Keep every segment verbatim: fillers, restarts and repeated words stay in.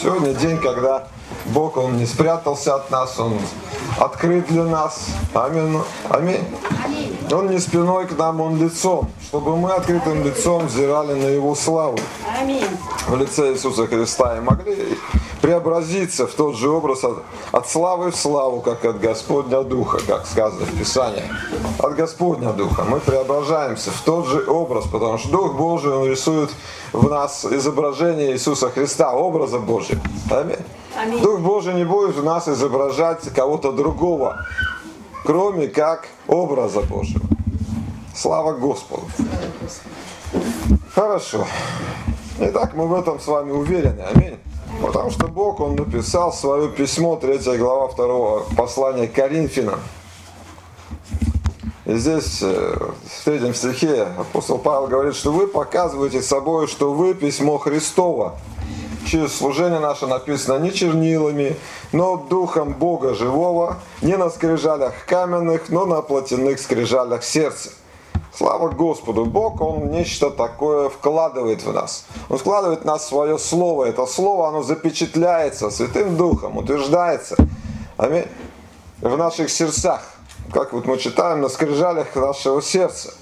Сегодня день, когда Бог, Он не спрятался от нас, Он открыт для нас. Аминь. Аминь. Он не спиной к нам, Он лицом, чтобы мы открытым лицом взирали на Его славу. Аминь. В лице Иисуса Христа и могли преобразиться в тот же образ от, от славы в славу, как от Господня Духа, как сказано в Писании. От Господня Духа мы преображаемся в тот же образ, потому что Дух Божий, Он рисует в нас изображение Иисуса Христа, образа Божия. Аминь. Аминь. Дух Божий не будет в нас изображать кого-то другого, кроме как образа Божьего. Слава Господу. Хорошо. Итак, мы в этом с вами уверены. Аминь. Потому что Бог, Он написал свое письмо, третья глава второго послания к Коринфянам. И здесь, в третьем стихе, апостол Павел говорит, что вы показываете собой, что вы письмо Христово. Через служение наше написано не чернилами, но духом Бога живого, не на скрижалях каменных, но на плотяных скрижалях сердца. Слава Господу! Бог, Он нечто такое вкладывает в нас. Он вкладывает в нас свое слово. Это слово, оно запечатляется Святым Духом, утверждается. Аминь. В наших сердцах. Как вот мы читаем, на скрижалях нашего сердца.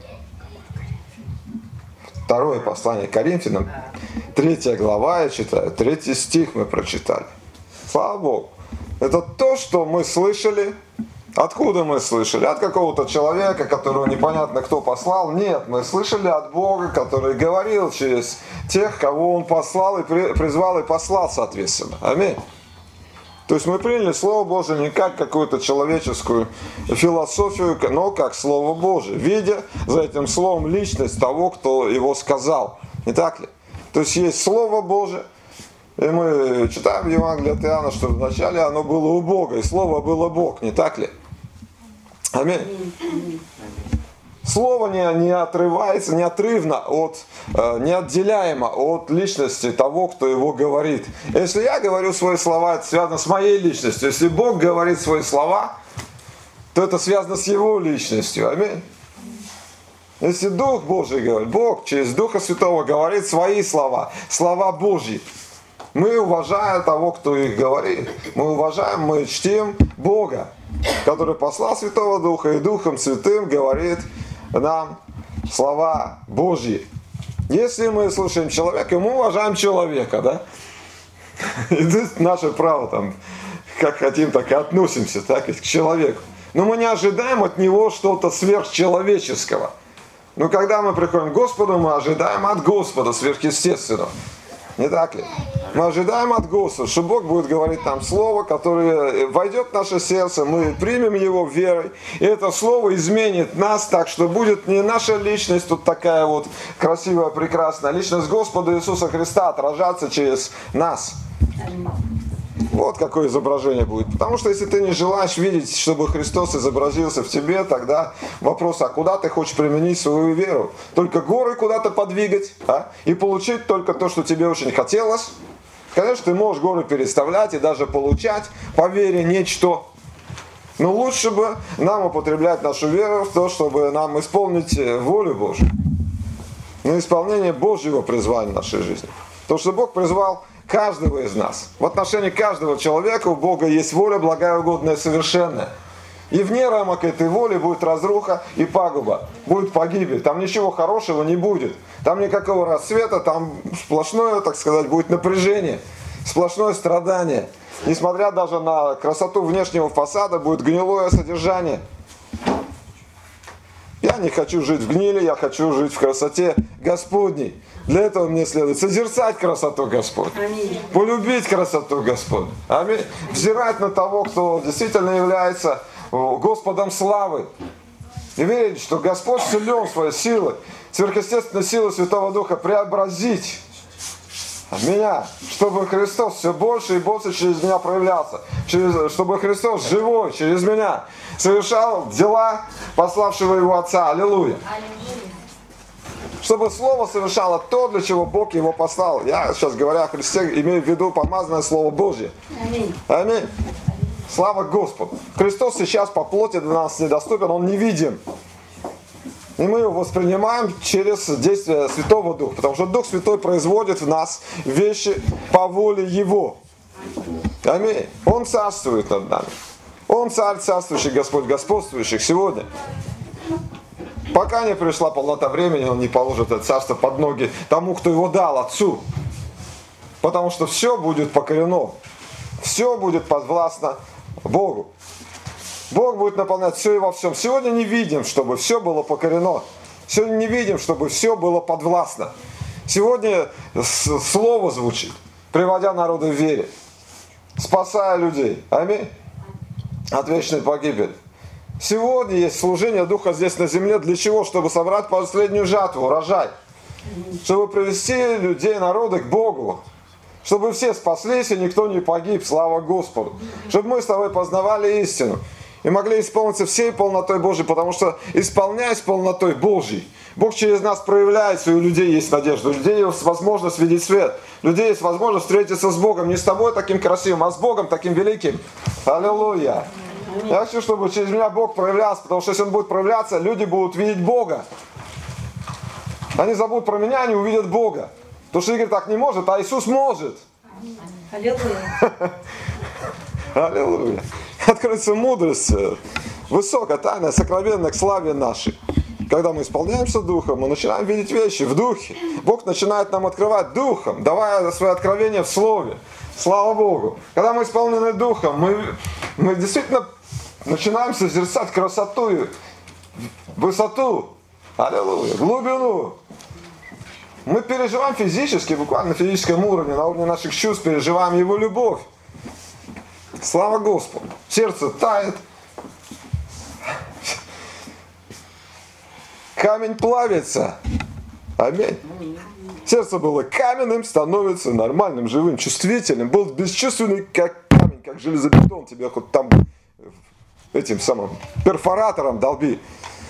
Второе послание к Коринфянам, третья глава, я читаю, третий стих мы прочитали. Слава Богу! Это то, что мы слышали. Откуда мы слышали? От какого-то человека, которого непонятно кто послал? Нет, мы слышали от Бога, который говорил через тех, кого Он послал и призвал и послал, соответственно. Аминь. То есть мы приняли Слово Божие не как какую-то человеческую философию, но как Слово Божие, видя за этим Словом личность того, кто его сказал. Не так ли? То есть есть Слово Божие, и мы читаем в Евангелии от Иоанна, что вначале оно было у Бога, и Слово было Бог, не так ли? Аминь. Слово не, не отрывается, неотрывно, от, неотделяемо от личности того, кто его говорит. Если я говорю свои слова, это связано с моей личностью. Если Бог говорит свои слова, то это связано с Его личностью. Аминь. Если Дух Божий говорит, Бог через Духа Святого говорит свои слова, слова Божьи. Мы уважаем того, кто их говорит. Мы уважаем, мы чтим Бога, который послал Святого Духа и Духом Святым говорит нам слова Божьи. Если мы слушаем человека, мы уважаем человека, да? И это наше право, там, как хотим, так и относимся, так, и к человеку. Но мы не ожидаем от него что-то сверхчеловеческого. Но когда мы приходим к Господу, мы ожидаем от Господа сверхъестественного. Не так ли? Мы ожидаем от Господа, что Бог будет говорить нам слово, которое войдет в наше сердце, мы примем его верой, и это слово изменит нас так, что будет не наша личность, тут такая вот красивая, прекрасная, личность Господа Иисуса Христа отражаться через нас. Вот какое изображение будет. Потому что если ты не желаешь видеть, чтобы Христос изобразился в тебе, тогда вопрос, а куда ты хочешь применить свою веру? Только горы куда-то подвигать, а? И получить только то, что тебе очень хотелось? Конечно, ты можешь горы переставлять и даже получать по вере нечто. Но лучше бы нам употреблять нашу веру в то, чтобы нам исполнить волю Божию. На исполнение Божьего призвания в нашей жизни. Потому что Бог призвал каждого из нас. В отношении каждого человека у Бога есть воля благая, угодная, совершенная. И вне рамок этой воли будет разруха и пагуба. Будет погибель. Там ничего хорошего не будет. Там никакого рассвета, там сплошное, так сказать, будет напряжение. Сплошное страдание. Несмотря даже на красоту внешнего фасада, будет гнилое содержание. Я не хочу жить в гнили, я хочу жить в красоте Господней. Для этого мне следует созерцать красоту Господню. Аминь. Полюбить красоту Господню. Аминь. Взирать на того, кто действительно является Господом славы. И верить, что Господь силен своей силой, сверхъестественной силой Святого Духа преобразить меня, чтобы Христос все больше и больше через меня проявлялся. Через, чтобы Христос живой через меня совершал дела пославшего Его Отца. Аллилуйя. Чтобы Слово совершало то, для чего Бог его послал. Я сейчас, говоря о Христе, имею в виду помазанное Слово Божье. Аминь. Аминь. Слава Господу. Христос сейчас по плоти для нас недоступен, Он невидим. И мы его воспринимаем через действие Святого Духа. Потому что Дух Святой производит в нас вещи по воле Его. Аминь. Он царствует над нами. Он царь царствующий, Господь господствующих сегодня. Пока не пришла полнота времени, Он не положит это царство под ноги тому, кто его дал, Отцу. Потому что все будет покорено. Все будет подвластно Богу. Бог будет наполнять все и во всем. Сегодня не видим, чтобы все было покорено. Сегодня не видим, чтобы все было подвластно. Сегодня слово звучит, приводя народы в вере, спасая людей. Аминь. От вечной погибели. Сегодня есть служение Духа здесь на земле. Для чего? Чтобы собрать последнюю жатву, урожай. Чтобы привести людей, народы к Богу. Чтобы все спаслись и никто не погиб. Слава Господу. Чтобы мы с тобой познавали истину. И могли исполниться всей полнотой Божьей. Потому что, исполняясь полнотой Божьей, Бог через нас проявляется, и у людей есть надежда. У людей есть возможность видеть свет. У людей есть возможность встретиться с Богом. Не с тобой таким красивым, а с Богом таким великим. Аллилуйя. Я хочу, чтобы через меня Бог проявлялся, потому что если Он будет проявляться, люди будут видеть Бога. Они забудут про меня, они увидят Бога. Потому что Игорь так не может, а Иисус может. Аллилуйя. Аллилуйя. Откроется мудрость, высокая, тайная, сокровенная к славе нашей. Когда мы исполняемся Духом, мы начинаем видеть вещи в Духе. Бог начинает нам открывать Духом, давая свои откровения в Слове. Слава Богу. Когда мы исполнены Духом, мы, мы действительно начинаем созерцать красоту, высоту, аллилуйя, глубину. Мы переживаем физически, буквально на физическом уровне, на уровне наших чувств, переживаем Его любовь. Слава Господу. Сердце тает. Камень плавится. Аминь. Сердце было каменным, становится нормальным, живым, чувствительным. Был бесчувственный, как камень, как железобетон. Тебя хоть там этим самым перфоратором долби.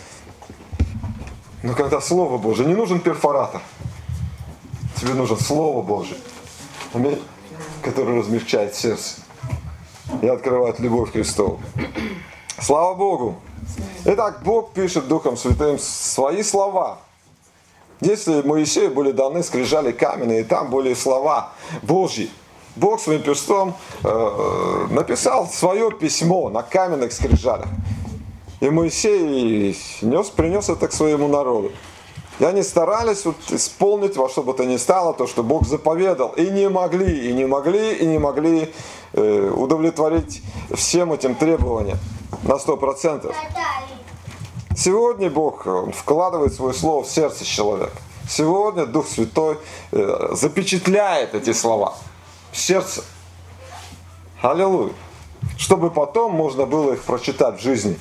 Но когда Слово Божие, не нужен перфоратор. Тебе нужен Слово Божие. Аминь. Которое размягчает сердце и открывает любовь к Христу. Слава Богу. Итак, Бог пишет Духом Святым свои слова. Если Моисею были даны скрижали каменные, и там были слова Божьи, Бог своим перстом э, написал свое письмо на каменных скрижалях. И Моисей нес, принес это к своему народу. И они старались вот исполнить во что бы то ни стало то, что Бог заповедал. И не могли, и не могли, и не могли э, удовлетворить всем этим требованиям на сто процентов. Сегодня Бог вкладывает свое слово в сердце человека. Сегодня Дух Святой э, запечатляет эти слова в сердце. Аллилуйя. Чтобы потом можно было их прочитать в жизни.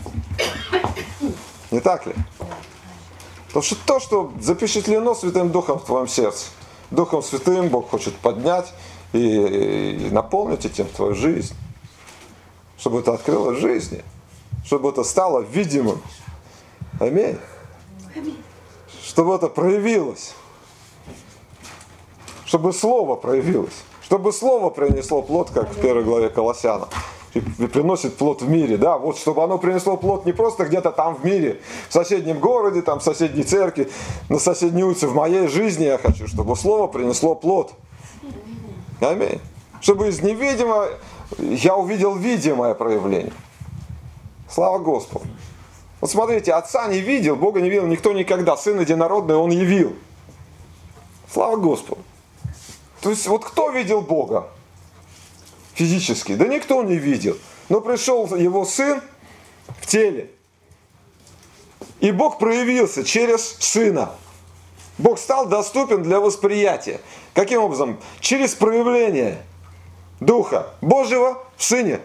Не так ли? Потому что то, что запечатлено Святым Духом в твоем сердце, Духом Святым Бог хочет поднять и, и наполнить этим твою жизнь. Чтобы это открылось в жизни. Чтобы это стало видимым. Аминь. Чтобы это проявилось. Чтобы Слово проявилось. Чтобы Слово принесло плод, как в первой главе Колоссянам. И приносит плод в мире, да, вот чтобы оно принесло плод не просто где-то там в мире, в соседнем городе, там в соседней церкви, на соседней улице, в моей жизни я хочу, чтобы Слово принесло плод. Аминь. Чтобы из невидимого я увидел видимое проявление. Слава Господу. Вот смотрите, Отца не видел, Бога не видел никто никогда, Сын единородный Он явил. Слава Господу. То есть вот кто видел Бога? Физически. Да никто не видел. Но пришел Его Сын в теле. И Бог проявился через Сына. Бог стал доступен для восприятия. Каким образом? Через проявление Духа Божьего в Сыне.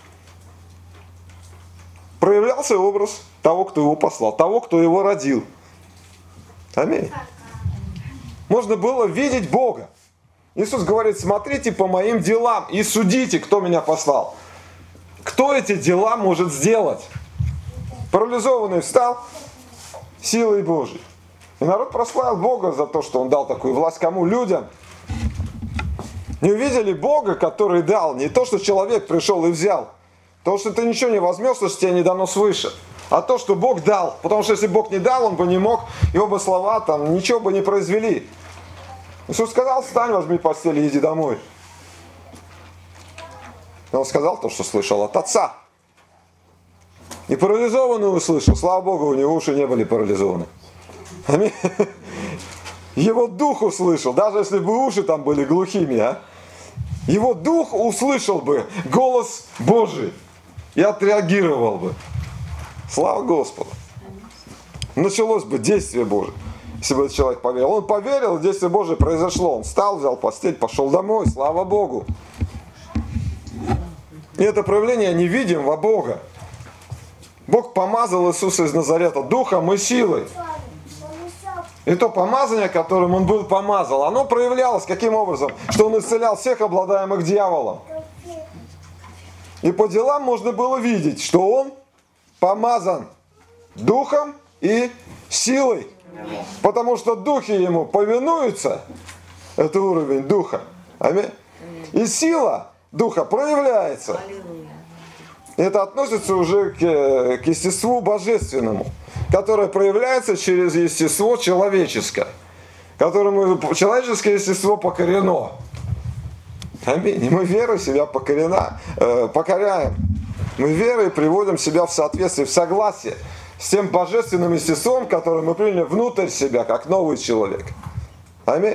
Проявлялся образ того, кто Его послал, того, кто Его родил. Аминь. Можно было видеть Бога. Иисус говорит, смотрите по моим делам и судите, кто меня послал. Кто эти дела может сделать? Парализованный встал силой Божией. И народ прославил Бога за то, что Он дал такую власть кому? Людям. Не увидели Бога, который дал, не то, что человек пришел и взял. То, что ты ничего не возьмешь, что тебе не дано свыше. а то, что Бог дал. Потому что если Бог не дал, Он бы не мог, Его бы слова там ничего бы не произвели. Иисус сказал: встань, возьми постель и иди домой. И Он сказал то, что слышал от Отца. И парализованный услышал. Слава Богу, у него уши не были парализованы. Аминь. Его дух услышал, даже если бы уши там были глухими, а? Его дух услышал бы голос Божий и отреагировал бы. Слава Господу. Началось бы действие Божие, если бы этот человек поверил. Он поверил, и действие Божие произошло. Он встал, взял постель, пошел домой. Слава Богу. И это проявление невидимого Бога. Бог помазал Иисуса из Назарета духом и силой. И то помазание, которым Он был помазал, оно проявлялось каким образом? Что Он исцелял всех обладаемых дьяволом. И по делам можно было видеть, что Он помазан духом и силой. Потому что духи Ему повинуются. Это уровень духа. Аминь. И сила духа проявляется. И это относится уже к, к естеству божественному, которое проявляется через естество человеческое, которому человеческое естество покорено. Аминь. И мы верой себя покорена, э, покоряем. Мы верой приводим себя в соответствие, в согласие с тем божественным естеством, которое мы приняли внутрь себя, как новый человек. Аминь.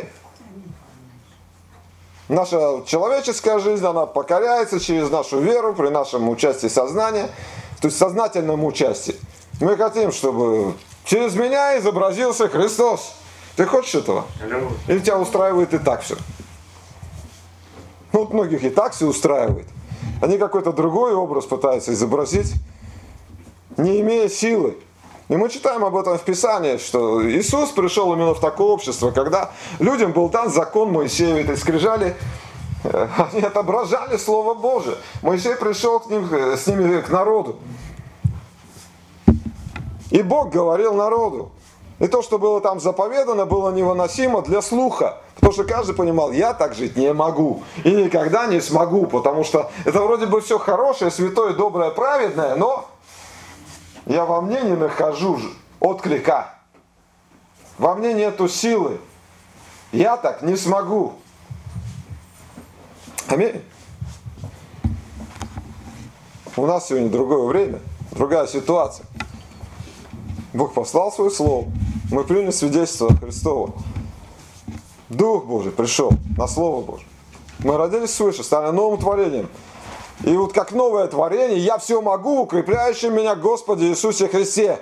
Наша человеческая жизнь, она покоряется через нашу веру, при нашем участии сознания, то есть сознательном участии. Мы хотим, чтобы через меня изобразился Христос. Ты хочешь этого? Или тебя устраивает и так все? Ну, вот многих и так все устраивает. Они какой-то другой образ пытаются изобразить, не имея силы. И мы читаем об этом в Писании, что Иисус пришел именно в такое общество, когда людям был дан закон Моисеев, эти скрижали, они отображали Слово Божие. Моисей пришел к ним, с ними к народу. И Бог говорил народу. И то, что было там заповедано, было невыносимо для слуха. Потому что каждый понимал: я так жить не могу. И никогда не смогу. Потому что это вроде бы все хорошее, святое, доброе, праведное, но я во мне не нахожу отклика. Во мне нету силы. Я так не смогу. Аминь. У нас сегодня другое время, другая ситуация. Бог послал свое слово. Мы приняли свидетельство Христово. Дух Божий пришел на Слово Божие. Мы родились свыше, стали новым творением. И вот как новое творение, я все могу, укрепляющим меня Господе Иисусе Христе.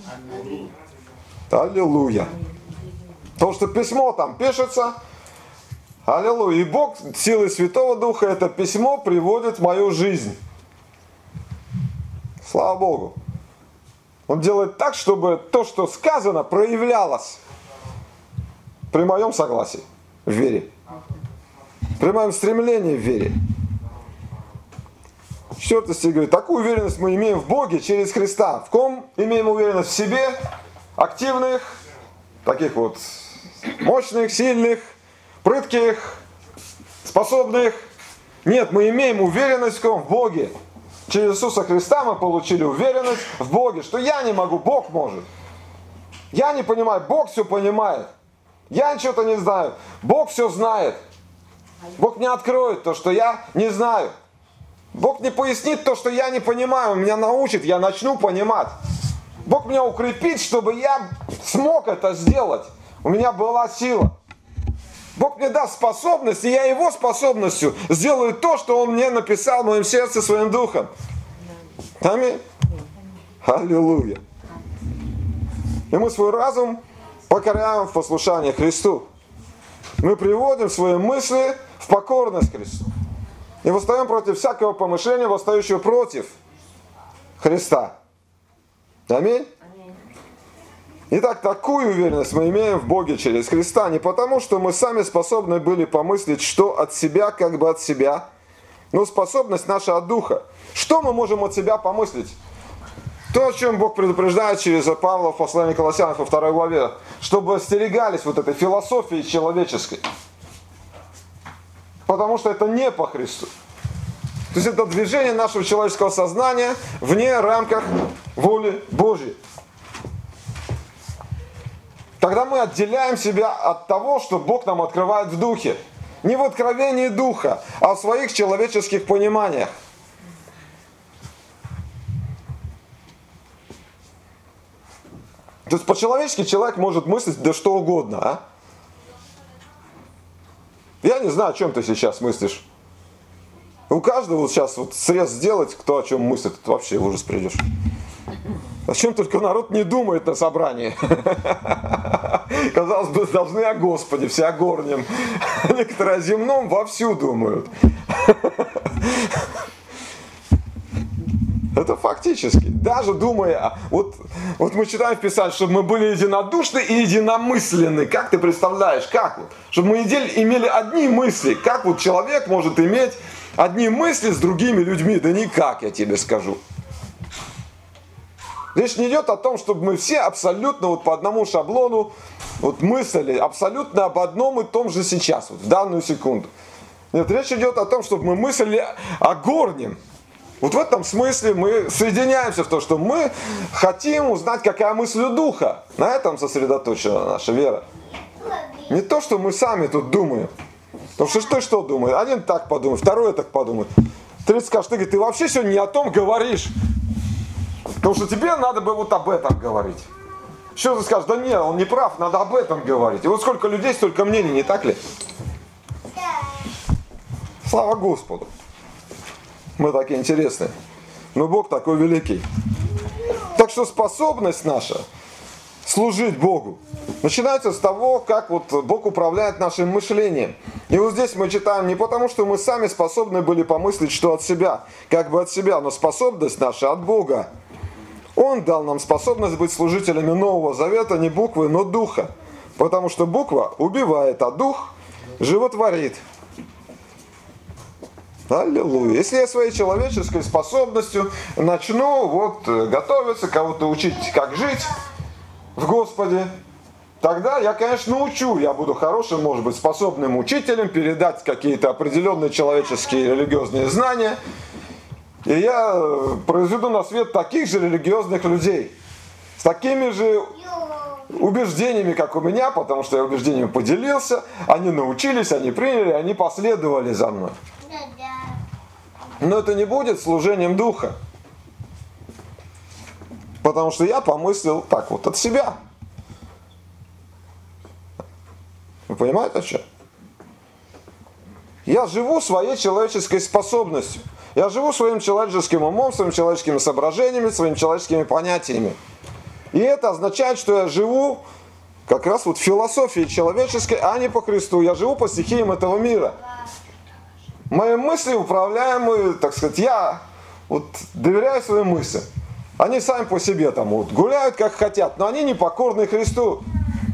Аллилуйя. Потому что письмо там пишется. Аллилуйя. И Бог силой Святого Духа это письмо приводит в мою жизнь. Слава Богу. Он делает так, чтобы то, что сказано, проявлялось при моем согласии в вере. При моем стремлении в вере. Четвертый стих говорит: такую уверенность мы имеем в Боге через Христа. В ком имеем уверенность? В себе, активных, таких вот мощных, сильных, прытких, способных. Нет, мы имеем уверенность в ком? В Боге. Через Иисуса Христа мы получили уверенность в Боге, что я не могу, Бог может. Я не понимаю, Бог все понимает. Я ничего-то не знаю, Бог все знает. Бог мне откроет то, что я не знаю. Бог мне пояснит то, что я не понимаю, Он меня научит, я начну понимать. Бог меня укрепит, чтобы я смог это сделать. У меня была сила. Бог мне даст способность, и я Его способностью сделаю то, что Он мне написал в моем сердце своим духом. Аминь. Аллилуйя. И мы свой разум покоряем в послушание Христу. Мы приводим свои мысли в покорность Христу. И восстаем против всякого помышления, восстающего против Христа. Аминь. Итак, такую уверенность мы имеем в Боге через Христа. Не потому, что мы сами способны были помыслить, что от себя, как бы от себя, но способность наша от Духа. Что мы можем от себя помыслить? То, о чем Бог предупреждает через Павла в послании Колоссянам во второй главе, чтобы остерегались вот этой философии человеческой. Потому что это не по Христу. То есть это движение нашего человеческого сознания вне рамках воли Божьей. Тогда мы отделяем себя от того, что Бог нам открывает в духе. Не в откровении духа, а в своих человеческих пониманиях. То есть по-человечески человек может мыслить да что угодно, а? Я не знаю, о чем ты сейчас мыслишь. У каждого вот сейчас вот срез сделать, кто о чем мыслит, это вообще в ужас придешь. О чем только народ не думает на собрании. Казалось бы, должны о Господе, все о горнем. Некоторые о земном вовсю думают. Это фактически. Даже думая, вот, вот мы читаем в Писании, чтобы мы были единодушны и единомысленны. Как ты представляешь, как вот? Чтобы мы имели одни мысли. Как вот человек может иметь одни мысли с другими людьми? Да никак, я тебе скажу. Речь не идет о том, чтобы мы все абсолютно вот по одному шаблону вот мыслили абсолютно об одном и том же сейчас, вот в данную секунду. Нет, речь идет о том, чтобы мы мыслили о горнем. Вот в этом смысле мы соединяемся в том, что мы хотим узнать, какая мысль у Духа. На этом сосредоточена наша вера. Не то, что мы сами тут думаем. Потому что ты что думаешь? Один так подумает, второй так подумает. Третий скажет, ты, говорит, ты вообще сегодня не о том говоришь. Потому что тебе надо бы вот об этом говорить. Еще ты скажешь, да нет, он не прав, надо об этом говорить. И вот сколько людей, столько мнений, не так ли? Слава Господу. Мы такие интересные. Но Бог такой великий. Так что способность наша служить Богу начинается с того, как вот Бог управляет нашим мышлением. И вот здесь мы читаем не потому, что мы сами способны были помыслить, что от себя, как бы от себя, но способность наша от Бога. Он дал нам способность быть служителями Нового Завета не буквы, но духа. Потому что буква убивает, а дух животворит. Аллилуйя. Если я своей человеческой способностью начну вот готовиться, кого-то учить, как жить в Господе, тогда я, конечно, научу. Я буду хорошим, может быть, способным учителем, передать какие-то определенные человеческие религиозные знания. И я произведу на свет таких же религиозных людей. С такими же убеждениями, как у меня, потому что я убеждениями поделился. Они научились, они приняли, они последовали за мной. Но это не будет служением Духа. Потому что я помыслил так вот от себя. Вы понимаете, о чем? Я живу своей человеческой способностью. Я живу своим человеческим умом, своими человеческими соображениями, своими человеческими понятиями. И это означает, что я живу как раз вот в философии человеческой, а не по Христу. Я живу по стихиям этого мира. Мои мысли управляемые, так сказать, я вот доверяю своим мыслям. Они сами по себе там вот гуляют как хотят, но они не покорны Христу.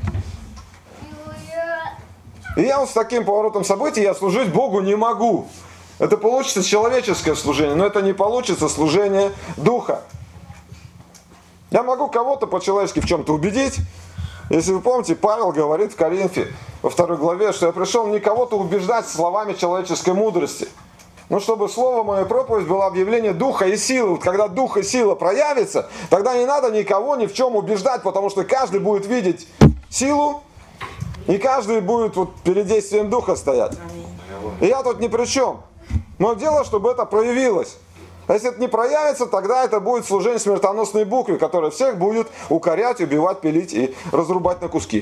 И я вот с таким поворотом событий я служить Богу не могу. Это получится человеческое служение, но это не получится служение Духа. Я могу кого-то по-человечески в чем-то убедить. Если вы помните, Павел говорит в Коринфе во второй главе, что я пришел не кого-то убеждать словами человеческой мудрости, но чтобы слово моей проповедь было объявление Духа и силы. Вот когда Дух и сила проявится, тогда не надо никого ни в чем убеждать, потому что каждый будет видеть силу, и каждый будет вот перед действием Духа стоять. И я тут ни при чем. Мое дело, чтобы это проявилось. А если это не проявится, тогда это будет служение смертоносной букве, которая всех будет укорять, убивать, пилить и разрубать на куски.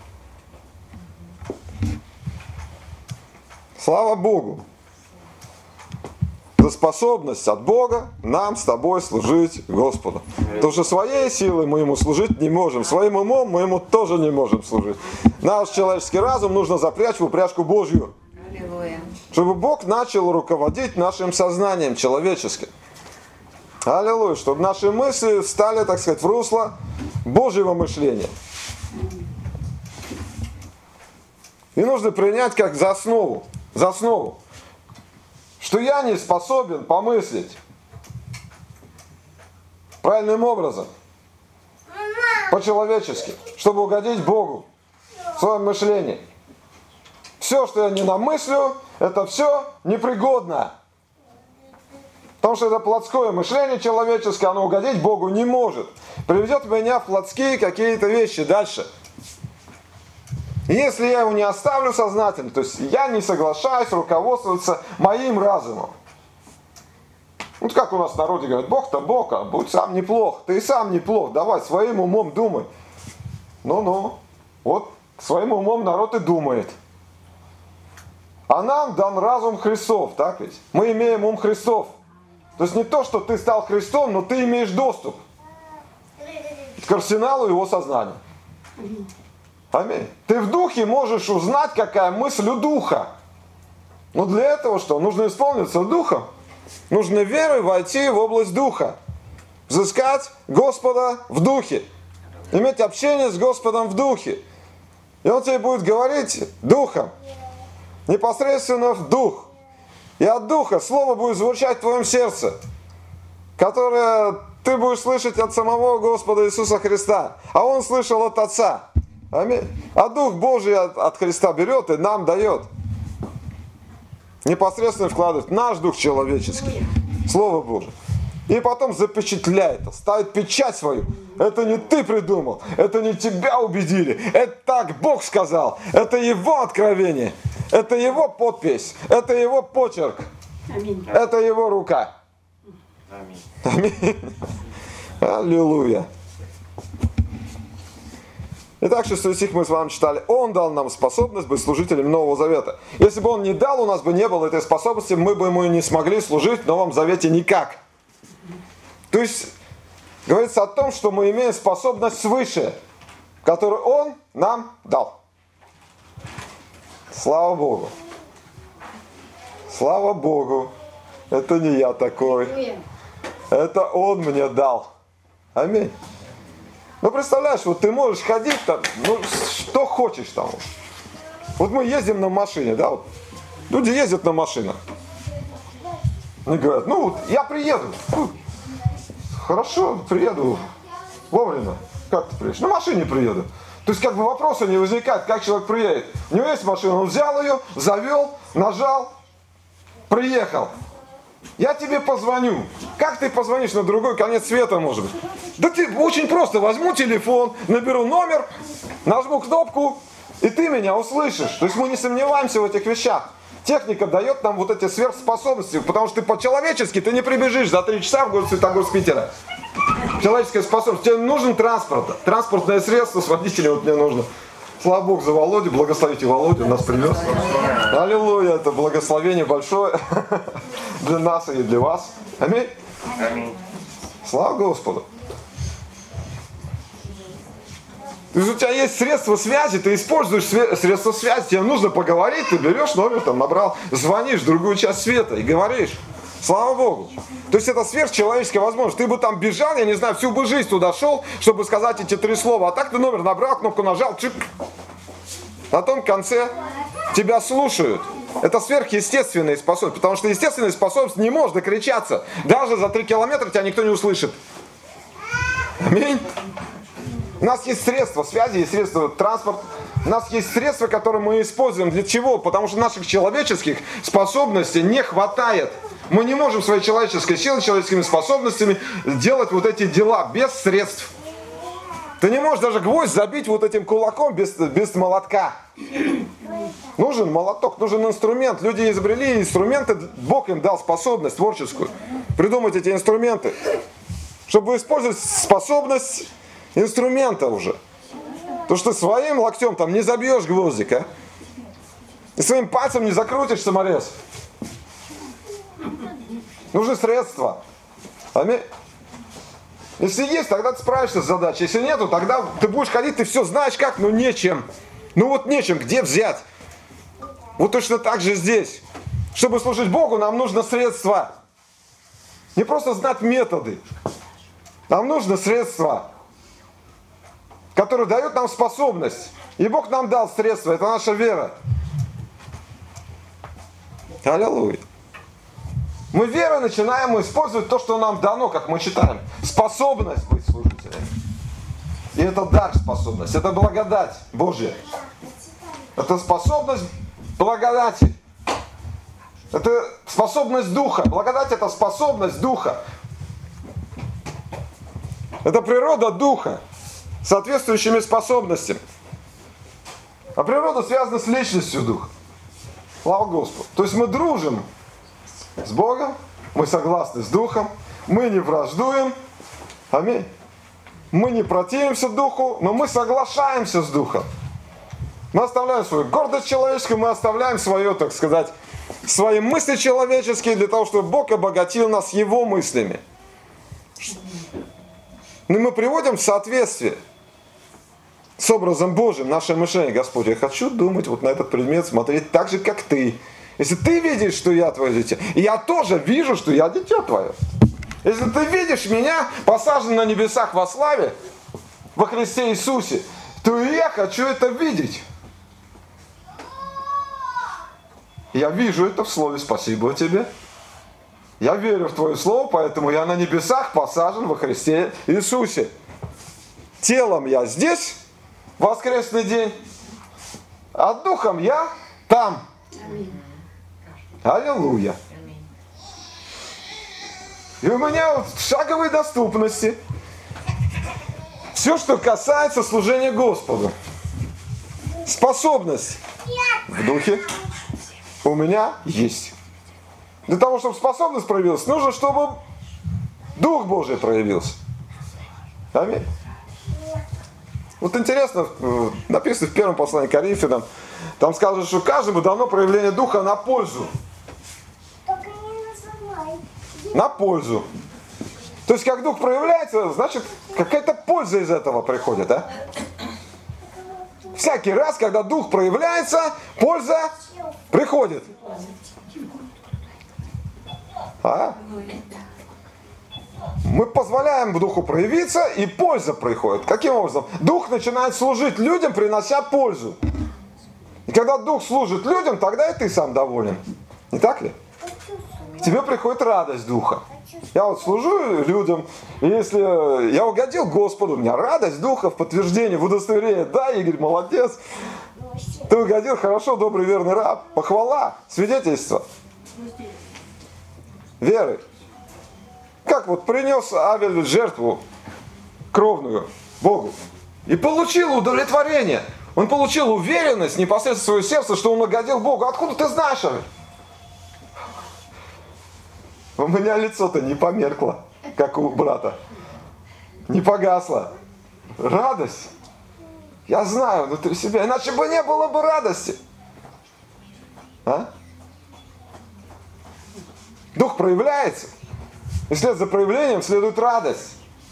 Слава Богу! За способность от Бога нам с тобой служить Господу. Потому что своей силой мы Ему служить не можем. Своим умом мы Ему тоже не можем служить. Наш человеческий разум нужно запрячь в упряжку Божью. Чтобы Бог начал руководить нашим сознанием человеческим. Аллилуйя. Чтобы наши мысли встали, так сказать, в русло Божьего мышления. И нужно принять как за основу, за основу, что я не способен помыслить правильным образом, по-человечески, чтобы угодить Богу в своем мышлении. Все, что я не намыслю, это все непригодно. Потому что это плотское мышление человеческое, оно угодить Богу не может. Приведет меня в плотские какие-то вещи дальше. И если я его не оставлю сознательно, то есть я не соглашаюсь руководствоваться моим разумом. Вот как у нас в народе говорят, Бог-то Бог, а будь сам неплох. Ты и сам неплох, давай своим умом думай. Ну-ну, вот своим умом народ и думает. А нам дан разум Христов, так ведь? Мы имеем ум Христов. То есть не то, что ты стал Христом, но ты имеешь доступ к арсеналу его сознания. Аминь. Ты в духе можешь узнать, какая мысль у духа. Но для этого что? Нужно исполниться духом. Нужно верой войти в область духа. Взыскать Господа в духе. Иметь общение с Господом в духе. И Он тебе будет говорить духом. Непосредственно в дух. И от духа слово будет звучать в твоем сердце, которое ты будешь слышать от самого Господа Иисуса Христа. А Он слышал от Отца. Аминь. А Дух Божий от, от Христа берет и нам дает. Непосредственно вкладывает в наш дух человеческий. Слово Божие. И потом запечатляет, ставит печать свою. Это не ты придумал, это не тебя убедили. Это так Бог сказал. Это Его откровение. Это Его подпись. Это Его почерк. Аминь. Это Его рука. Аминь. Аминь. Аллилуйя. Итак, шестой стих мы с вами читали. Он дал нам способность быть служителями Нового Завета. Если бы Он не дал, у нас бы не было этой способности, мы бы Ему и не смогли служить в Новом Завете никак. То есть, говорится о том, что мы имеем способность свыше, которую Он нам дал. Слава Богу. Слава Богу. Это не я такой. Это Он мне дал. Аминь. Ну, представляешь, вот ты можешь ходить там, ну, что хочешь там. Вот мы ездим на машине, да, вот. Люди ездят на машинах. Они говорят, ну, вот я приеду. Ну, хорошо, приеду вовремя. Как ты приедешь? На машине приеду. То есть, как бы вопроса не возникает, как человек приедет. У него есть машина, он взял ее, завел, нажал, приехал. Я тебе позвоню. Как ты позвонишь на другой конец света, может быть? Да ты очень просто. Возьму телефон, наберу номер, нажму кнопку, и ты меня услышишь. То есть мы не сомневаемся в этих вещах. Техника дает нам вот эти сверхспособности, потому что ты по-человечески, ты не прибежишь за три часа в город Светогорск, Питера. Человеческая способность. Тебе нужен транспорт. Транспортное средство с водителем вот мне нужно. Слава Богу за Володю, благословите Володю, нас привез. Аллилуйя, это благословение большое для нас и для вас. Аминь. Аминь. Слава Господу. То есть у тебя есть средства связи, ты используешь средства связи, тебе нужно поговорить, ты берешь номер, там набрал, звонишь в другую часть света и говоришь. Слава Богу. То есть это сверхчеловеческая возможность. Ты бы там бежал, я не знаю, всю бы жизнь туда шел, чтобы сказать эти три слова. А так ты номер набрал, кнопку нажал, чик. На том конце тебя слушают. Это сверхъестественные способности. Потому что естественная способность не может докричаться. Даже за три километра тебя никто не услышит. Аминь. У нас есть средства связи, есть средства транспорта. У нас есть средства, которые мы используем. Для чего? Потому что наших человеческих способностей не хватает. Мы не можем своей человеческой силой, человеческими способностями делать вот эти дела без средств. Ты не можешь даже гвоздь забить вот этим кулаком без, без молотка. Нужен молоток, нужен инструмент. Люди изобрели инструменты, Бог им дал способность творческую. Придумать эти инструменты. Чтобы использовать способность инструмента уже. Потому что своим локтем там не забьешь гвоздик, а? И своим пальцем не закрутишь саморез. Нужны средства. Аминь. Если есть, тогда ты справишься с задачей. Если нету, тогда ты будешь ходить, ты все знаешь как, но нечем. Ну вот нечем, где взять? Вот точно так же здесь. Чтобы служить Богу, нам нужно средства. Не просто знать методы. Нам нужно средства, которые дают нам способность. И Бог нам дал средства, это наша вера. Аллилуйя. Мы верой начинаем использовать то, что нам дано, как мы читаем. Способность быть служителем. И это дар способность, это благодать Божья. Это способность благодати. Это способность Духа. Благодать – это способность Духа. Это природа Духа с соответствующими способностями. А природа связана с личностью Духа. Слава Господу. То есть мы дружим с Богом, мы согласны с Духом, мы не враждуем. Аминь. Мы не противимся Духу, но мы соглашаемся с Духом. Мы оставляем свою гордость человеческую, мы оставляем свое, так сказать, свои мысли человеческие для того, чтобы Бог обогатил нас Его мыслями. Ну и мы приводим в соответствие с образом Божьим наше мышление. Господь, я хочу думать вот на этот предмет, смотреть так же, как Ты. Если Ты видишь, что я Твое дитя, и я тоже вижу, что я дитя Твое. Если Ты видишь меня, посаженным на небесах во славе, во Христе Иисусе, то и я хочу это видеть. Я вижу это в Слове, спасибо Тебе. Я верю в Твое Слово, поэтому я на небесах посажен во Христе Иисусе. Телом я здесь, в воскресный день, а духом я там. Аллилуйя. И у меня вот в шаговой доступности все, что касается служения Господу. Способность в духе у меня есть. Для того, чтобы способность проявилась, нужно, чтобы Дух Божий проявился. Аминь. Вот интересно, написано в первом послании к Коринфянам, там сказано, что каждому дано проявление Духа на пользу. На пользу. То есть, как Дух проявляется, значит, какая-то польза из этого приходит, да? Всякий раз, когда Дух проявляется, польза приходит. А? Мы позволяем Духу проявиться, и польза приходит. Каким образом? Дух начинает служить людям, принося пользу. И когда Дух служит людям, тогда и ты сам доволен. Не так ли? К тебе приходит радость Духа. Я вот служу людям, и если я угодил Господу, у меня радость Духа в подтверждении, в удостоверении. Да, Игорь, молодец. Ты угодил, хорошо, добрый, верный раб. Похвала, свидетельство веры. Как вот принес Авель жертву кровную Богу и получил удовлетворение. Он получил уверенность непосредственно в свое сердце, что он угодил Богу. Откуда ты знаешь, Авель? У меня лицо-то не померкло, как у брата. Не погасло. Радость. Я знаю внутри себя, иначе бы не было бы радости. А? Дух проявляется. И вслед за проявлением следует радость.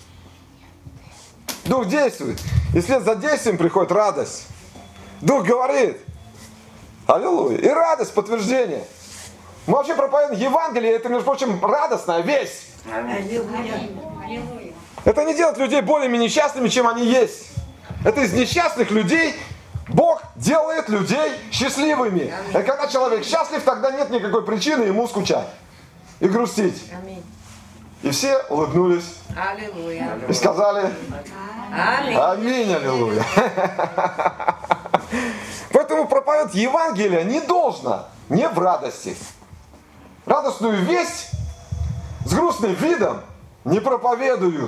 Дух действует. И вслед за действием приходит радость. Дух говорит. Аллилуйя. И радость, подтверждение. Мы вообще проповедуем Евангелие, это, между прочим, радостная весть. Аллилуйя. Это не делает людей более несчастными, чем они есть. Это из несчастных людей Бог делает людей счастливыми. И когда человек счастлив, тогда нет никакой причины ему скучать и грустить. Аминь. И все улыбнулись. Аллилуйя. И сказали Аминь. аминь, аллилуйя. Поэтому проповедь Евангелия не должна не в радости. Радостную весть с грустным видом не проповедуют.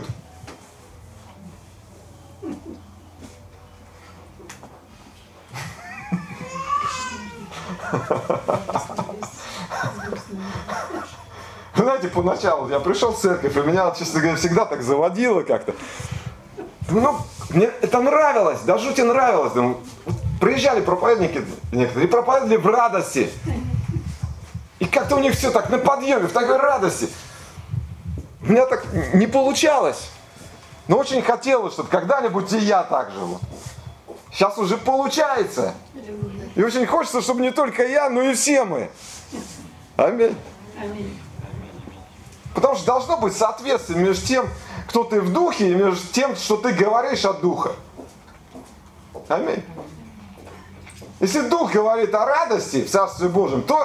Знаете, поначалу я пришел в церковь, и меня, честно говоря, всегда так заводило как-то. Ну, мне это нравилось, до жути нравилось. Думаю, приезжали проповедники некоторые и проповедовали в радости. И как-то у них все так на подъеме, в такой радости. У меня так не получалось. Но очень хотелось, чтобы когда-нибудь и я так жил. Сейчас уже получается. И очень хочется, чтобы не только я, но и все мы. Аминь. Аминь. Потому что должно быть соответствие между тем, кто ты в духе, и между тем, что ты говоришь от духа. Аминь. Если дух говорит о радости в Царстве Божьем, то,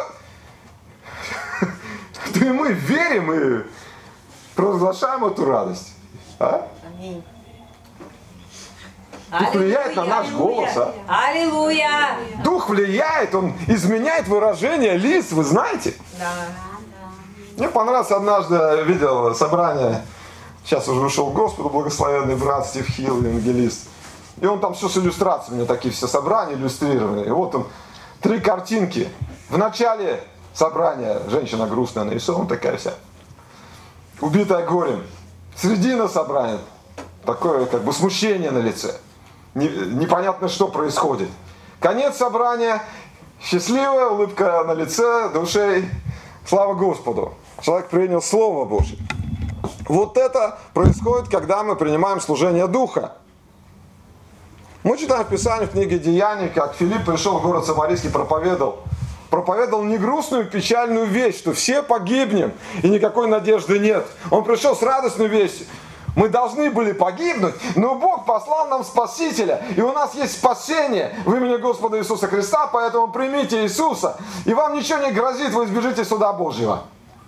то и мы верим и провозглашаем эту радость. А? Аминь. Дух влияет на наш голос, а? Аллилуйя! Дух влияет, он изменяет выражение лиц, вы знаете? Да. Мне понравилось однажды, я видел собрание, сейчас уже ушел к Господу, благословенный брат Стив Хилл, евангелист. И он там все с иллюстрациями, у меня такие все собрания иллюстрированные. И вот он, три картинки. В начале собрания женщина грустная нарисована, такая вся, убитая горем. Середина собрания, такое как бы смущение на лице. Не, непонятно, что происходит. Конец собрания, счастливая улыбка на лице, душе, слава Господу. Человек принял Слово Божье. Вот это происходит, когда мы принимаем служение Духа. Мы читаем в Писании, в книге Деяний, как Филипп пришел в город Самарийский, проповедовал. Проповедовал не грустную, печальную вещь, что все погибнем и никакой надежды нет. Он пришел с радостной вестью. Мы должны были погибнуть, но Бог послал нам Спасителя. И у нас есть спасение в имени Господа Иисуса Христа, поэтому примите Иисуса. И вам ничего не грозит, вы избежите суда Божьего.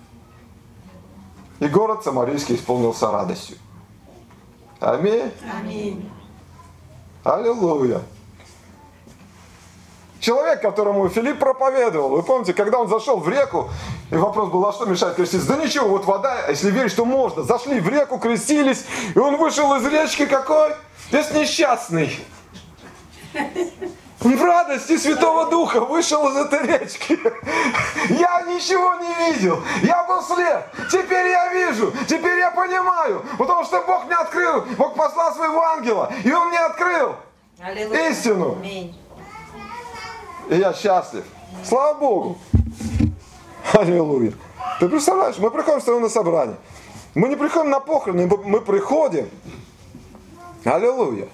И город Самарийский исполнился радостью. Аминь. Аминь. Аллилуйя. Человек, которому Филипп проповедовал, вы помните, когда он зашел в реку, и вопрос был, а что мешает креститься? Да ничего, вот вода, если верить, что можно. Зашли в реку, крестились, и он вышел из речки какой? Весь несчастный. В радости Святого Духа вышел из этой речки. Я ничего не видел. Я был слеп. Теперь я вижу. Теперь я понимаю. Потому что Бог мне открыл. Бог послал своего ангела. И он мне открыл Аллилуйя. истину. Аминь. И я счастлив. Слава Богу. Аллилуйя. Ты представляешь, мы приходим с тобой на собрание. Мы не приходим на похороны, мы приходим. Аллилуйя.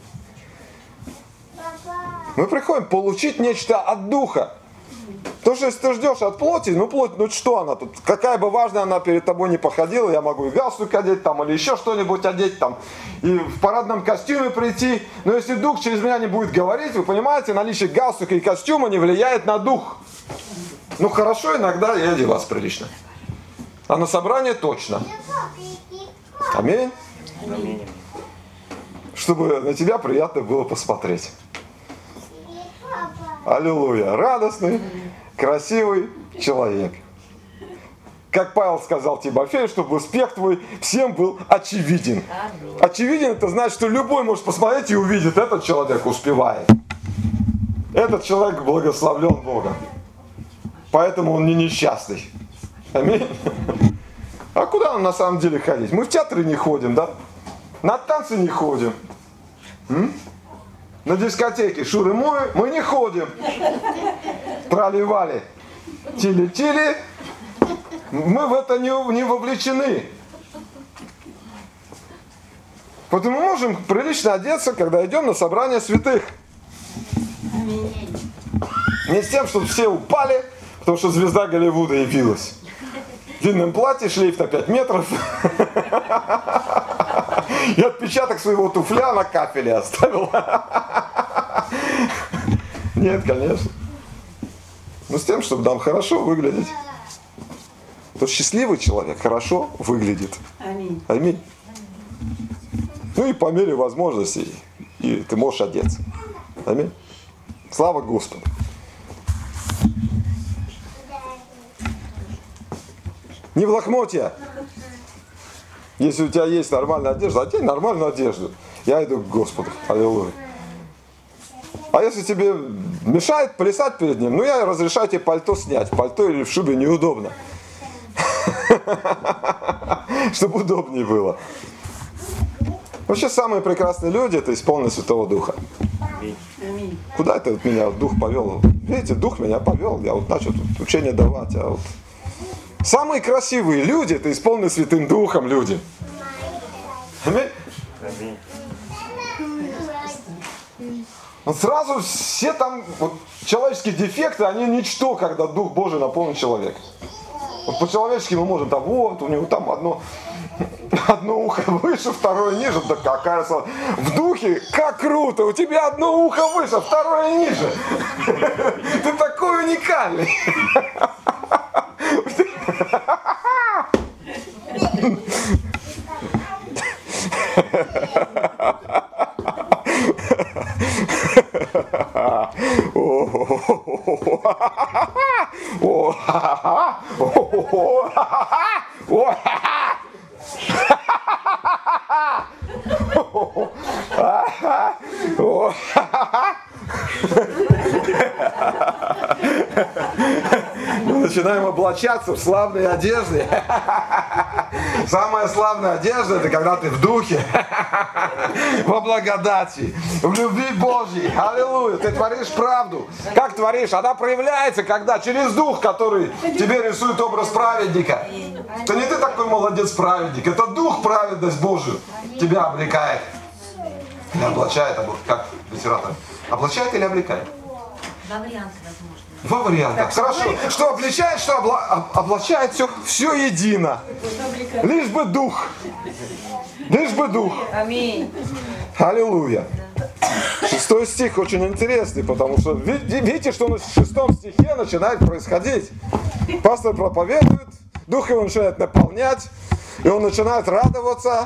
Мы приходим получить нечто от Духа. Потому что если ты ждешь от плоти, ну плоть, ну что она тут? Какая бы важная она перед тобой не походила, я могу и галстук одеть там, или еще что-нибудь одеть там, и в парадном костюме прийти. Но если Дух через меня не будет говорить, вы понимаете, наличие галстука и костюма не влияет на Дух. Ну хорошо, иногда и одеваться прилично. А на собрание точно. Аминь. Аминь. Чтобы на тебя приятно было посмотреть. Аллилуйя. Радостный, красивый человек. Как Павел сказал Тимофею, чтобы успех твой всем был очевиден. Очевиден, это значит, что любой может посмотреть и увидит, этот человек успевает. Этот человек благословлен Богом. Поэтому он не несчастный. Аминь. А куда нам на самом деле ходить? Мы в театры не ходим, да? На танцы не ходим. М? На дискотеке шуры-муры мы не ходим. Проливали. Тили-тили. Мы в это не, не вовлечены. Поэтому мы можем прилично одеться, когда идем на собрание святых. Не с тем, чтобы все упали, потому что звезда Голливуда явилась. В длинном платье, шлейф на пять метров. И отпечаток своего туфля на кафеле оставил. Нет, конечно. Но с тем, чтобы нам хорошо выглядеть. То счастливый человек хорошо выглядит. Аминь. Аминь. Ну и по мере возможностей и ты можешь одеться. Аминь. Слава Господу. Не в лохмотья. Если у тебя есть нормальная одежда, одень нормальную одежду. Я иду к Господу. Аллилуйя. А если тебе мешает плясать перед Ним, ну я разрешаю тебе пальто снять. Пальто или в шубе неудобно. Чтобы удобнее было. Вообще самые прекрасные люди — это исполненные Святого Духа. Аминь. Куда это вот меня Дух повел? Видите, Дух меня повел. Я вот начал тут учение давать. А вот... Самые красивые люди — это исполненные Святым Духом люди. Аминь. Аминь. Вот сразу все там, вот, человеческие дефекты, они ничто, когда Дух Божий наполнен человеком. Вот по-человечески мы можем, там, вот, у него там одно, одно ухо выше, второе ниже, да какая слава. В Духе, как круто, у тебя одно ухо выше, второе ниже. Ты такой уникальный. О, О, мы начинаем облачаться в славной одежде. Самая славная одежда — это когда ты в духе, во благодати, в любви Божьей. Аллилуйя. Ты творишь правду. Как творишь? Она проявляется, когда через дух, который тебе рисует образ праведника. Это не ты такой молодец праведник. Это дух, праведность Божию тебя облекает. Или облачает, как литератор. Облачает или облекает? Два варианта возможно. Два варианта. Хорошо. Что облачает, что обла... об- облачает, все, все едино. Лишь бы дух. Лишь бы дух. Аминь. Аллилуйя. Шестой стих очень интересный, потому что ви- видите, что в шестом стихе начинает происходить. Пастор проповедует, дух его начинает наполнять, и он начинает радоваться,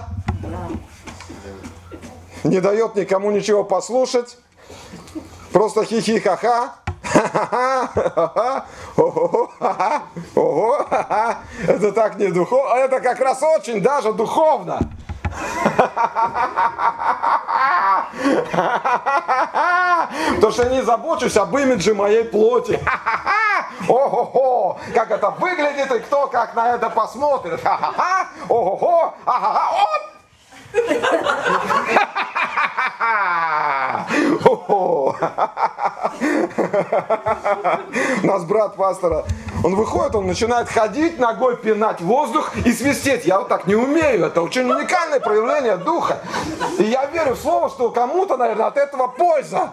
не дает никому ничего послушать, просто хихи-ха-ха. Ха-ха-ха, ого, ха-ха, ого, ха-ха. Это так не духовно, это как раз очень даже духовно. Потому что я не забочусь об имидже моей плоти. Ого-го, как это выглядит и кто как на это посмотрит. Ого-го, ага, оп! У нас брат пастора, он выходит, он начинает ходить, ногой пинать воздух и свистеть. Я вот так не умею, это очень уникальное проявление духа. И я верю в слово, что кому-то, наверное, от этого польза.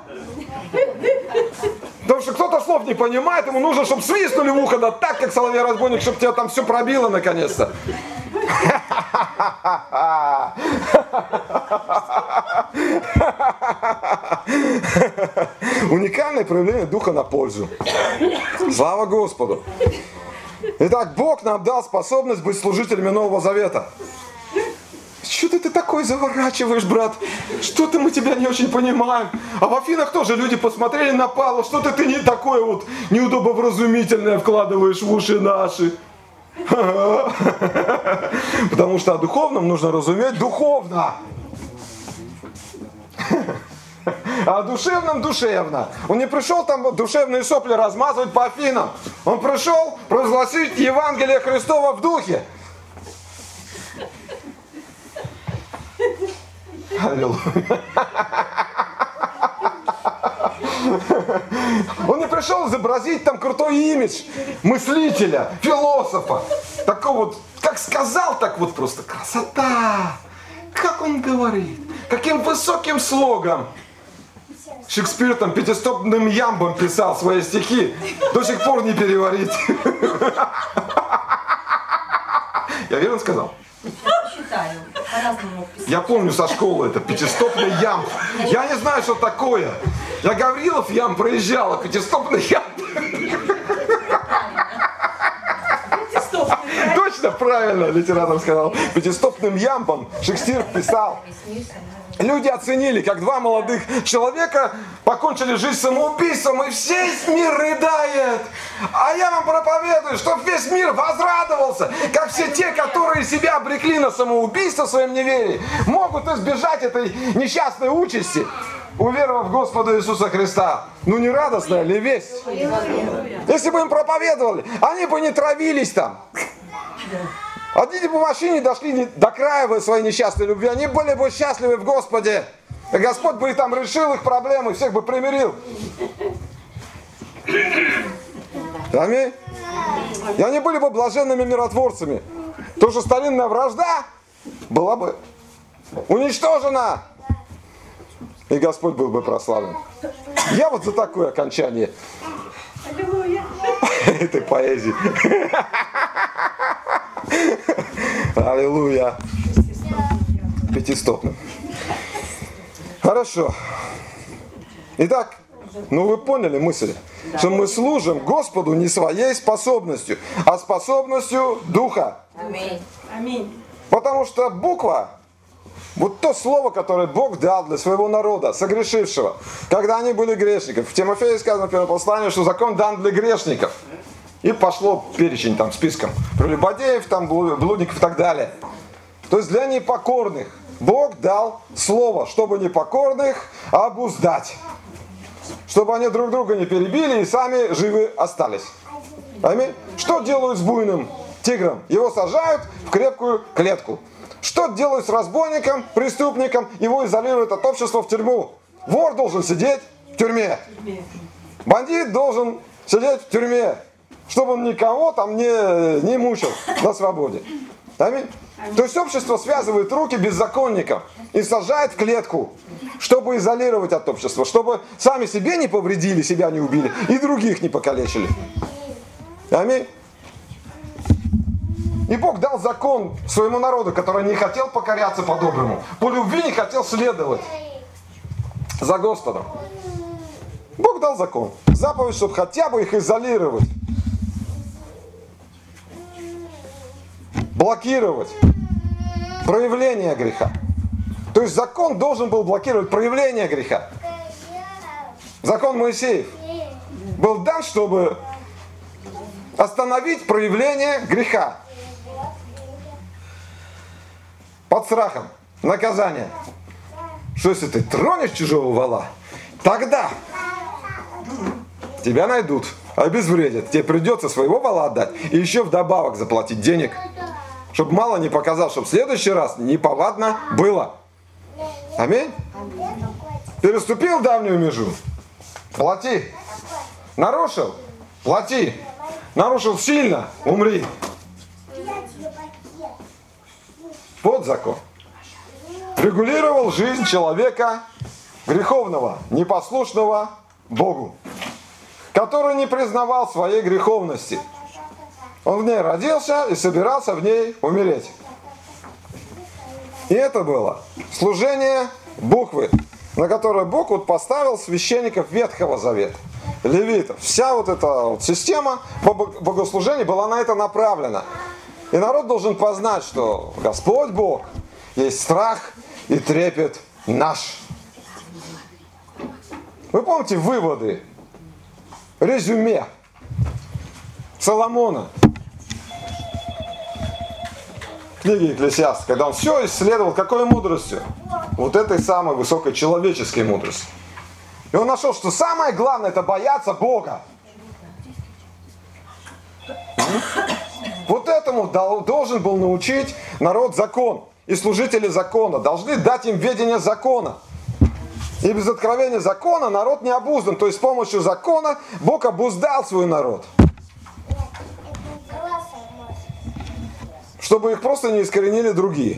Потому что кто-то слов не понимает, ему нужно, чтобы свистнули в ухо, да так, как соловей-разбойник, чтобы тебя там все пробило наконец-то. Уникальное проявление духа на пользу. Слава Господу. Итак, Бог нам дал способность быть служителями Нового Завета. Что ты такой заворачиваешь, брат? Что-то мы тебя не очень понимаем. А в Афинах тоже люди посмотрели на Павла. Что-то ты не такое вот неудобовразумительное вкладываешь в уши наши. Потому что о духовном нужно разуметь духовно. А о душевном душевно. Он не пришел там душевные сопли размазывать по Афинам. Он пришел провозгласить Евангелие Христова в духе. Аллилуйя. Он не пришел изобразить там крутой имидж мыслителя, философа. Такого вот, как сказал, так вот просто красота. Как он говорит, каким высоким слогом. Шекспир там пятистопным ямбом писал свои стихи. До сих пор не переварить. Я верно сказал? Считаю. По-разному писать. Я помню со школы это, пятистопный ямб. Я не знаю, что такое. Я Гаврилов ям проезжал, а пятистопный ямб. Точно, правильно, литератор сказал. Пятистопным ямбом Шекспир писал. Люди оценили, как два молодых человека покончили жизнь самоубийством, и весь мир рыдает. А я вам проповедую, чтобы весь мир возрадовался, как все те, которые себя обрекли на самоубийство в своем неверии, могут избежать этой несчастной участи, уверовав в Господа Иисуса Христа. Ну не радостная ли весть? Если бы им проповедовали, они бы не травились там. Одни по машине дошли до края своей несчастной любви, они были бы счастливы в Господе. И Господь бы и там решил их проблемы, всех бы примирил. Аминь. И они были бы блаженными миротворцами. То, что старинная вражда была бы уничтожена. И Господь был бы прославлен. Я вот за такое окончание этой поэзии. Аллилуйя. Пятистопным. Хорошо. Итак, ну вы поняли мысль, что мы служим Господу не своей способностью, а способностью Духа. Аминь. Аминь. Потому что буква, вот то слово, которое Бог дал для своего народа, согрешившего, когда они были грешниками. В Тимофее сказано в первом послании, что закон дан для грешников. И пошло перечень там списком прелюбодеев, там, блудников и так далее. То есть для непокорных Бог дал слово, чтобы непокорных обуздать. Чтобы они друг друга не перебили и сами живы остались. Аминь. Что делают с буйным тигром? Его сажают в крепкую клетку. Что делают с разбойником, преступником? Его изолируют от общества в тюрьму. Вор должен сидеть в тюрьме. Бандит должен сидеть в тюрьме, чтобы он никого там не, не мучил на свободе. Аминь. То есть общество связывает руки беззаконников и сажает в клетку, чтобы изолировать от общества, чтобы сами себе не повредили, себя не убили и других не покалечили. Аминь. И Бог дал закон своему народу, который не хотел покоряться по-доброму, по любви не хотел следовать за Господом. Бог дал закон, заповедь, чтобы хотя бы их изолировать, блокировать проявление греха. То есть закон должен был блокировать проявление греха. Закон Моисеев был дан, чтобы остановить проявление греха. Под страхом наказания. Что если ты тронешь чужого вола, тогда тебя найдут, обезвредят. Тебе придется своего вола отдать и еще вдобавок заплатить денег. Чтобы мало не показал, чтобы в следующий раз неповадно было. Аминь. Переступил давнюю межу. Плати. Нарушил. Плати. Нарушил сильно. Умри. Вот закон. Регулировал жизнь человека греховного, непослушного Богу, который не признавал своей греховности. Он в ней родился и собирался в ней умереть. И это было служение буквы, на которое Бог вот поставил священников Ветхого Завета, левитов. Вся вот эта вот система богослужения была на это направлена. И народ должен познать, что Господь Бог есть страх и трепет наш. Вы помните выводы, резюме Соломона, книги Экклесиаста, когда он все исследовал, какой мудростью? Вот этой самой высокой человеческой мудростью. И он нашел, что самое главное это бояться Бога. Вот этому должен был научить народ закон. И служители закона должны дать им ведение закона. И без откровения закона народ не обуздан. То есть с помощью закона Бог обуздал свой народ. Чтобы их просто не искоренили другие.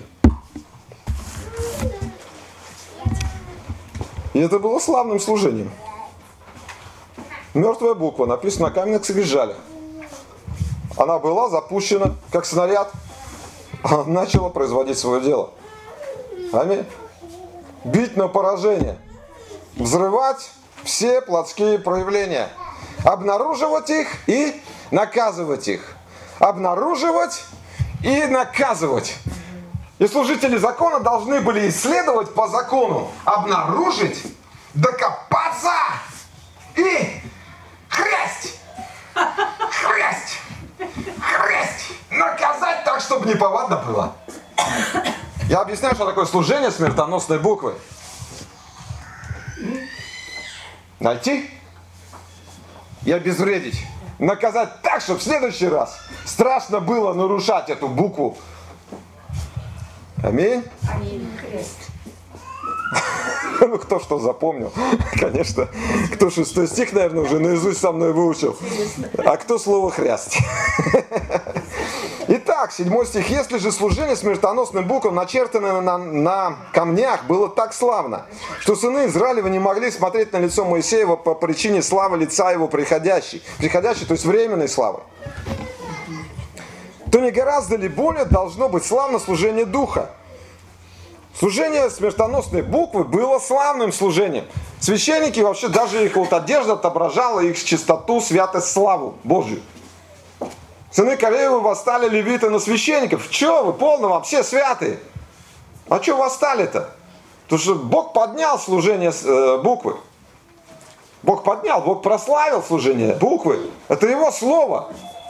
И это было славным служением. Мертвая буква, написана на каменных скрижалях. Она была запущена, как снаряд. Она начала производить свое дело. Аминь. Бить на поражение. Взрывать все плотские проявления. Обнаруживать их и наказывать их. Обнаруживать и наказывать. И служители закона должны были исследовать по закону, обнаружить, докопаться и хрясть, хрясть, хрясть, наказать так, чтобы неповадно было. Я объясняю, что такое служение смертоносной буквы. Найти и обезвредить. Наказать так, чтобы в следующий раз страшно было нарушать эту букву. Аминь. Аминь. Ну, кто что запомнил, конечно. Кто шестой стих, наверное, уже наизусть со мной выучил. А кто слово хрясть. Итак, седьмой стих. Если же служение смертоносным буквам, начертанное на, на камнях, было так славно, что сыны Израилева не могли смотреть на лицо Моисеева по причине славы лица его приходящей. Приходящей, то есть временной славы. То не гораздо ли более должно быть славно служение духа? Служение смертоносной буквы было славным служением. Священники, вообще даже их вот одежда отображала их чистоту, святость, славу Божью. Сыны Кореевы восстали левиты на священников. Че вы, полно вам, все святые. А че восстали-то? Потому что Бог поднял служение э, буквы. Бог поднял, Бог прославил служение буквы. Это Его слово.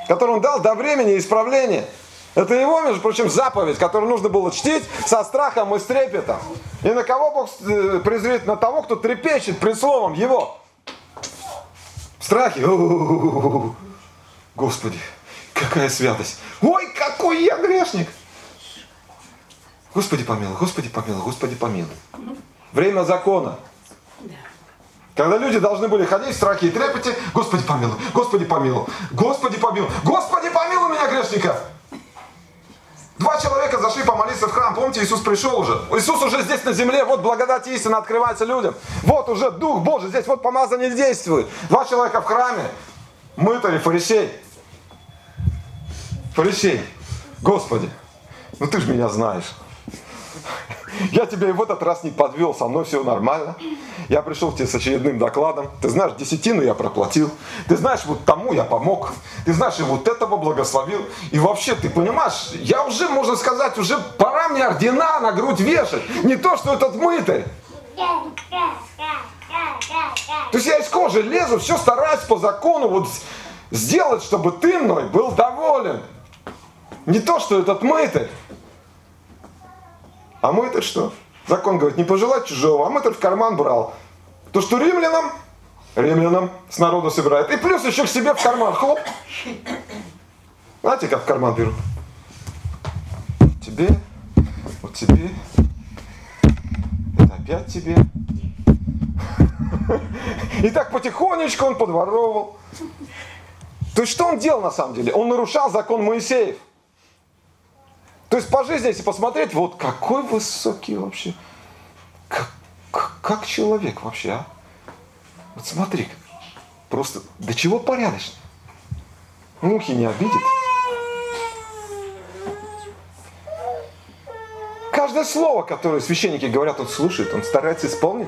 который Он дал до времени исправления. Это Его, между прочим, заповедь, которую нужно было чтить со страхом и с трепетом. И на кого Бог презрит? На того, кто трепещет пред словом Его. В страхе. У-у-у-у-у. Господи, какая святость. Ой, какой я грешник. Господи помилуй, Господи помилуй, Господи помилуй. Время закона. Когда люди должны были ходить в страхе и трепете, Господи помилуй, Господи помилуй, Господи помилуй, Господи помилуй меня, грешника. Два человека зашли помолиться в храм. Помните, Иисус пришел уже. Иисус уже здесь на земле. Вот благодать и истина открывается людям. Вот уже Дух Божий здесь. Вот помазание действует. Два человека в храме. Мытарь и фарисей. Фарисей. Господи, ну ты же меня знаешь. Я тебя и в этот раз не подвел, со мной все нормально. Я пришел к тебе с очередным докладом. Ты знаешь, десятину я проплатил. Ты знаешь, вот тому я помог. Ты знаешь, и вот этого благословил. И вообще, ты понимаешь, я уже, можно сказать, уже пора мне ордена на грудь вешать. Не то, что этот мытарь. То есть я из кожи лезу, все стараюсь по закону вот сделать, чтобы ты мной был доволен. Не то, что этот мытарь. А мытарь что? Закон говорит, не пожелать чужого, а мытарь в карман брал. То, что римлянам, римлянам с народа собирает. И плюс еще к себе в карман, хлоп. Знаете, как в карман берут? Тебе, вот тебе, это опять тебе. И так потихонечку он подворовывал. То есть, что он делал на самом деле? Он нарушал закон Моисеев. То есть по жизни, если посмотреть, вот какой высокий вообще, как, как, как человек вообще, а? Вот смотри, просто до чего порядочный. Мухи не обидит. Каждое слово, которое священники говорят, он слушает, он старается исполнить.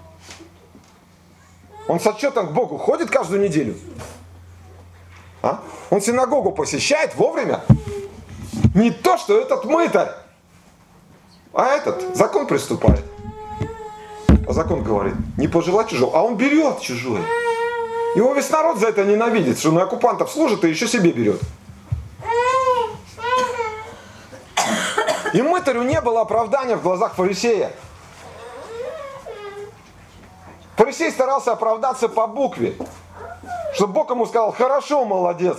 Он с отчетом к Богу ходит каждую неделю. А? Он синагогу посещает вовремя. Не то, что этот мытарь, а этот закон приступает. А закон говорит, не пожелать чужого, а он берет чужое. Его весь народ за это ненавидит, что на оккупантов служит и еще себе берет. И мытарю не было оправдания в глазах фарисея. Фарисей старался оправдаться по букве, чтобы Бог ему сказал, хорошо, молодец.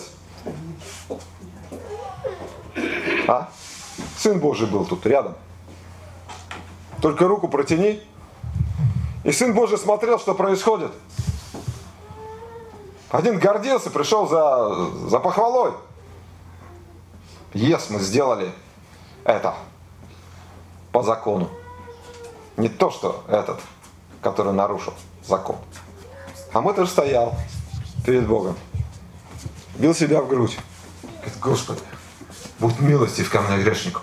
А? Сын Божий был тут рядом. Только руку протяни. И Сын Божий смотрел, что происходит. Один гордился, пришел за, за похвалой. Ес, мы сделали это по закону. Не то, что этот, который нарушил закон. А мы-то стоял перед Богом. Бил себя в грудь. Говорит, Господи, будь милостив ко мне, грешнику.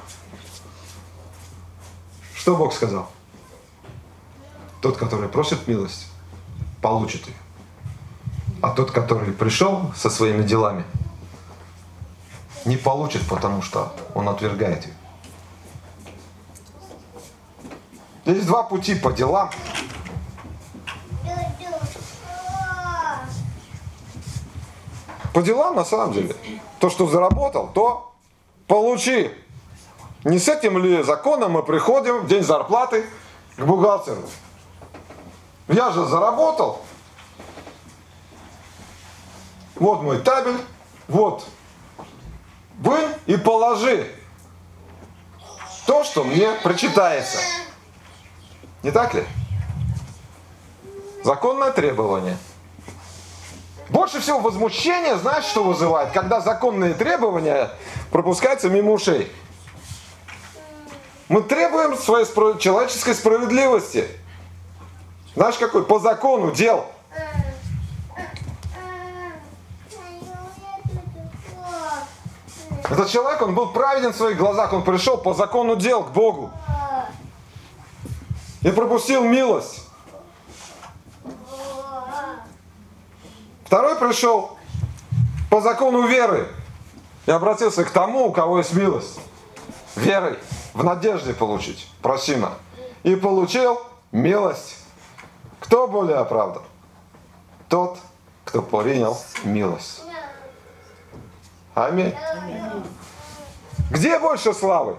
Что Бог сказал? Тот, который просит милость, получит ее. А тот, который пришел со своими делами, не получит, потому что он отвергает ее. Есть два пути по делам. По делам, на самом деле, то, что заработал, то получи. Не с этим ли законом мы приходим в день зарплаты к бухгалтеру? Я же заработал. Вот мой табель, вот. Вынь и положи то, что мне причитается. Не так ли? Законное требование. Больше всего возмущения, знаешь, что вызывает? Когда законные требования пропускаются мимо ушей. Мы требуем своей спро- человеческой справедливости. Знаешь, какой? По закону дел. Этот человек, он был праведен в своих глазах, он пришел по закону дел к Богу. И пропустил милость. Второй пришел по закону веры и обратился к тому, у кого есть милость. Верой, в надежде получить, просимо. И получил милость. Кто более оправдан? Тот, кто принял милость. Аминь. Где больше славы?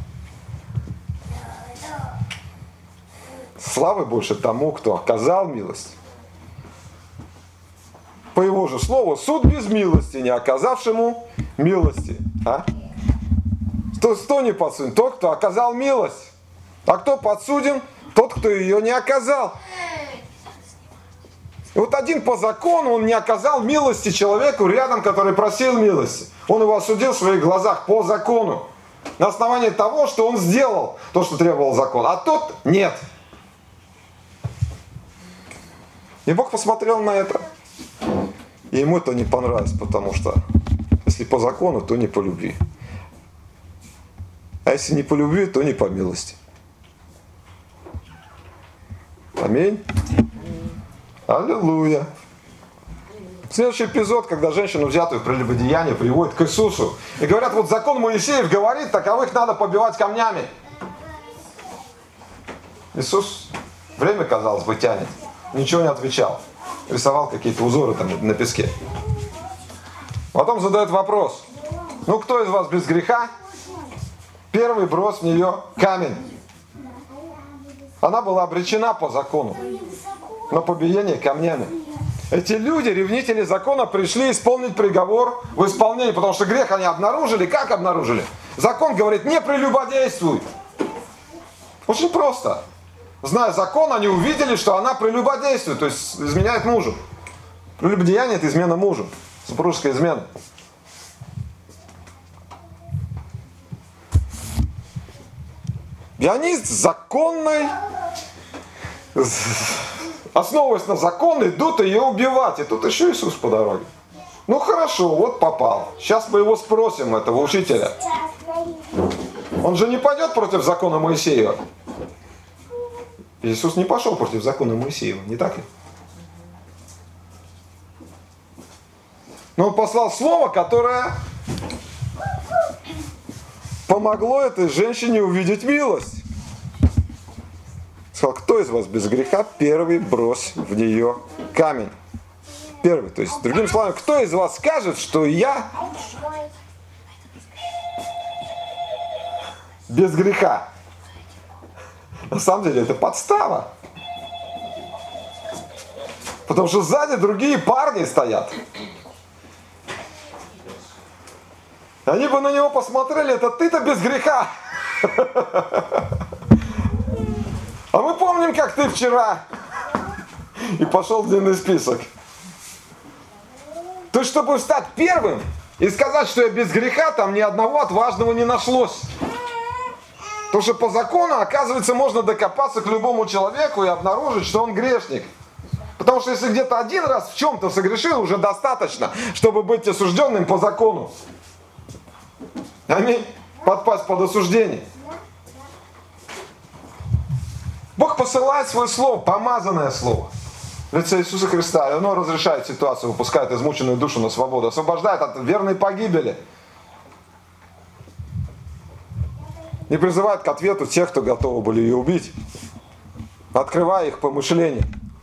Славы больше тому, кто оказал милость. По его же слову, суд без милости, не оказавшему милости. А? Кто, кто не подсуден? Тот, кто оказал милость. А кто подсуден? Тот, кто ее не оказал. И вот один по закону, он не оказал милости человеку рядом, который просил милости. Он его осудил в своих глазах по закону. На основании того, что он сделал то, что требовал закон. А тот нет. И Бог посмотрел на это. И ему это не понравилось, потому что если по закону, то не по любви. А если не по любви, то не по милости. Аминь. Аллилуйя. Следующий эпизод, когда женщину, взятую в прелюбодеяние, приводят к Иисусу. И говорят, вот закон Моисеев говорит, таковых надо побивать камнями. Иисус время, казалось бы, тянет. Ничего не отвечал. Рисовал какие-то узоры там на песке. Потом задает вопрос. Ну, кто из вас без греха? Первый брось в нее камень. Она была обречена по закону на побиение камнями. Эти люди, ревнители закона, пришли исполнить приговор в исполнении, потому что грех они обнаружили. Как обнаружили? Закон говорит, не прелюбодействуй. Очень просто. Зная закон, они увидели, что она прелюбодействует, то есть изменяет мужу. Прелюбодеяние – это измена мужу, супружеская измена. И они с законной, основываясь на законе, идут ее убивать. И тут еще Иисус по дороге. Ну хорошо, вот попал. Сейчас мы его спросим, этого учителя. Он же не пойдет против закона Моисеева. Иисус не пошел против закона Моисеева, не так ли? Но он послал слово, которое помогло этой женщине увидеть милость. Сказал, кто из вас без греха, первый брось в нее камень. Первый, то есть, другими словами, кто из вас скажет, что я без греха? На самом деле это подстава. Потому что сзади другие парни стоят. Они бы на него посмотрели, это ты-то без греха. А мы помним, как ты вчера. И пошел в длинный список. То есть, чтобы стать первым и сказать, что я без греха, там ни одного отважного не нашлось. Потому что по закону, оказывается, можно докопаться к любому человеку и обнаружить, что он грешник. Потому что если где-то один раз в чем-то согрешил, уже достаточно, чтобы быть осужденным по закону. Аминь. Подпасть под осуждение. Бог посылает свое слово, помазанное слово, в лице Иисуса Христа. И оно разрешает ситуацию, выпускает измученную душу на свободу, освобождает от верной погибели. И призывает к ответу тех, кто готовы были ее убить, открывая их помышления.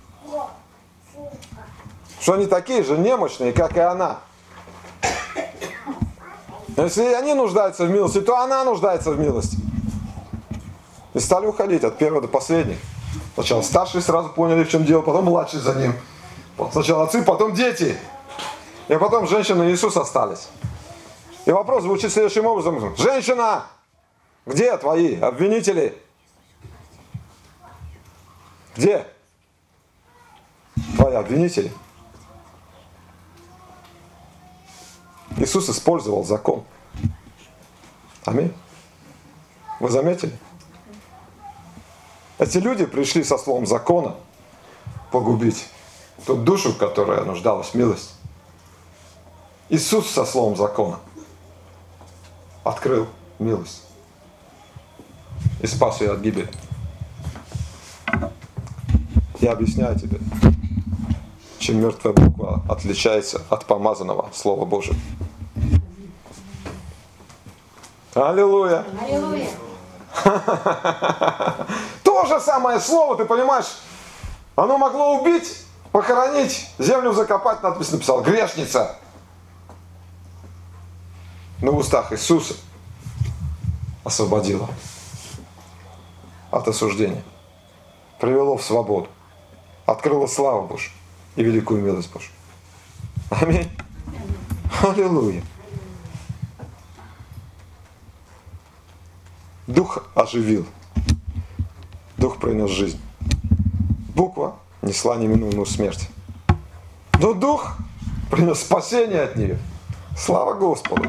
Что они такие же немощные, как и она. Если они нуждаются в милости, то она нуждается в милости. И стали уходить от первого до последних. Сначала старшие сразу поняли, в чем дело, потом младшие за ним. Сначала отцы, потом дети. И потом женщина и Иисус остались. И вопрос звучит следующим образом. Женщина, где твои обвинители? Где твои обвинители? Иисус использовал закон. Аминь. Вы заметили? Эти люди пришли со словом закона погубить ту душу, которая нуждалась в милости. Иисус со словом закона открыл милость и спас ее от гибели. Я объясняю тебе, чем мертвая буква отличается от помазанного Слова Божьего. Аллилуйя! Аллилуйя! То же самое слово, ты понимаешь, оно могло убить, похоронить, землю закопать, надпись написал, грешница. на устах Иисуса освободило от осуждения, привело в свободу, открыло славу Божию и великую милость Божию. Аминь. Аллилуйя. Дух оживил. Дух принес жизнь. Буква несла неминуемую смерть. Но Дух принес спасение от нее. Слава Господу.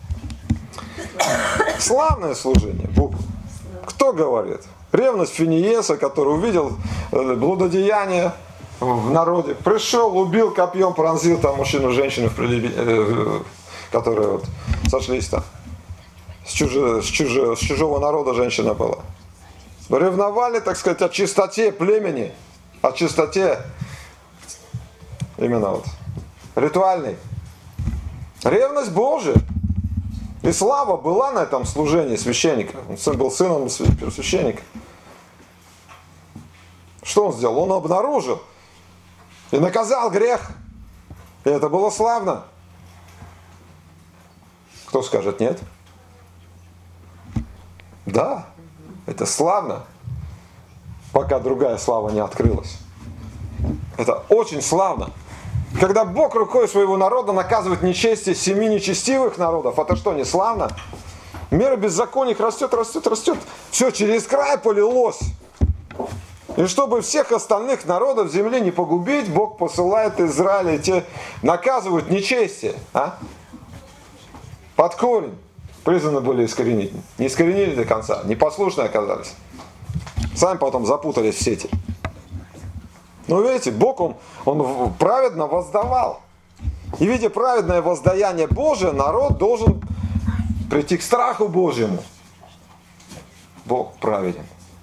Славное служение Буква. Кто говорит? Ревность Финиеса, который увидел блудодеяние в народе. Пришел, убил копьем, пронзил там мужчину, женщину, которые вот сошлись там. С, чужи, с, чужи, с чужого народа женщина была. Ревновали, так сказать, о чистоте племени, о чистоте именно вот ритуальной. Ревность Божия. И слава была на этом служении священника. Он был сыном священника. Что он сделал? Он обнаружил и наказал грех. И это было славно. Кто скажет нет? Да, это славно, пока другая слава не открылась. Это очень славно. Когда Бог рукой своего народа наказывает нечестие семи нечестивых народов, это что, не славно? Мера беззаконий растет, растет, растет. Все через край полилось. И чтобы всех остальных народов земли не погубить, Бог посылает Израиля, и те наказывают нечестие. А? Под корень. Призваны были искоренить. Не искоренили до конца. Непослушные оказались. Сами потом запутались в сети. Но видите, Бог, Он, он праведно воздавал. И видя праведное воздаяние Божие, народ должен прийти к страху Божьему. Бог праведен.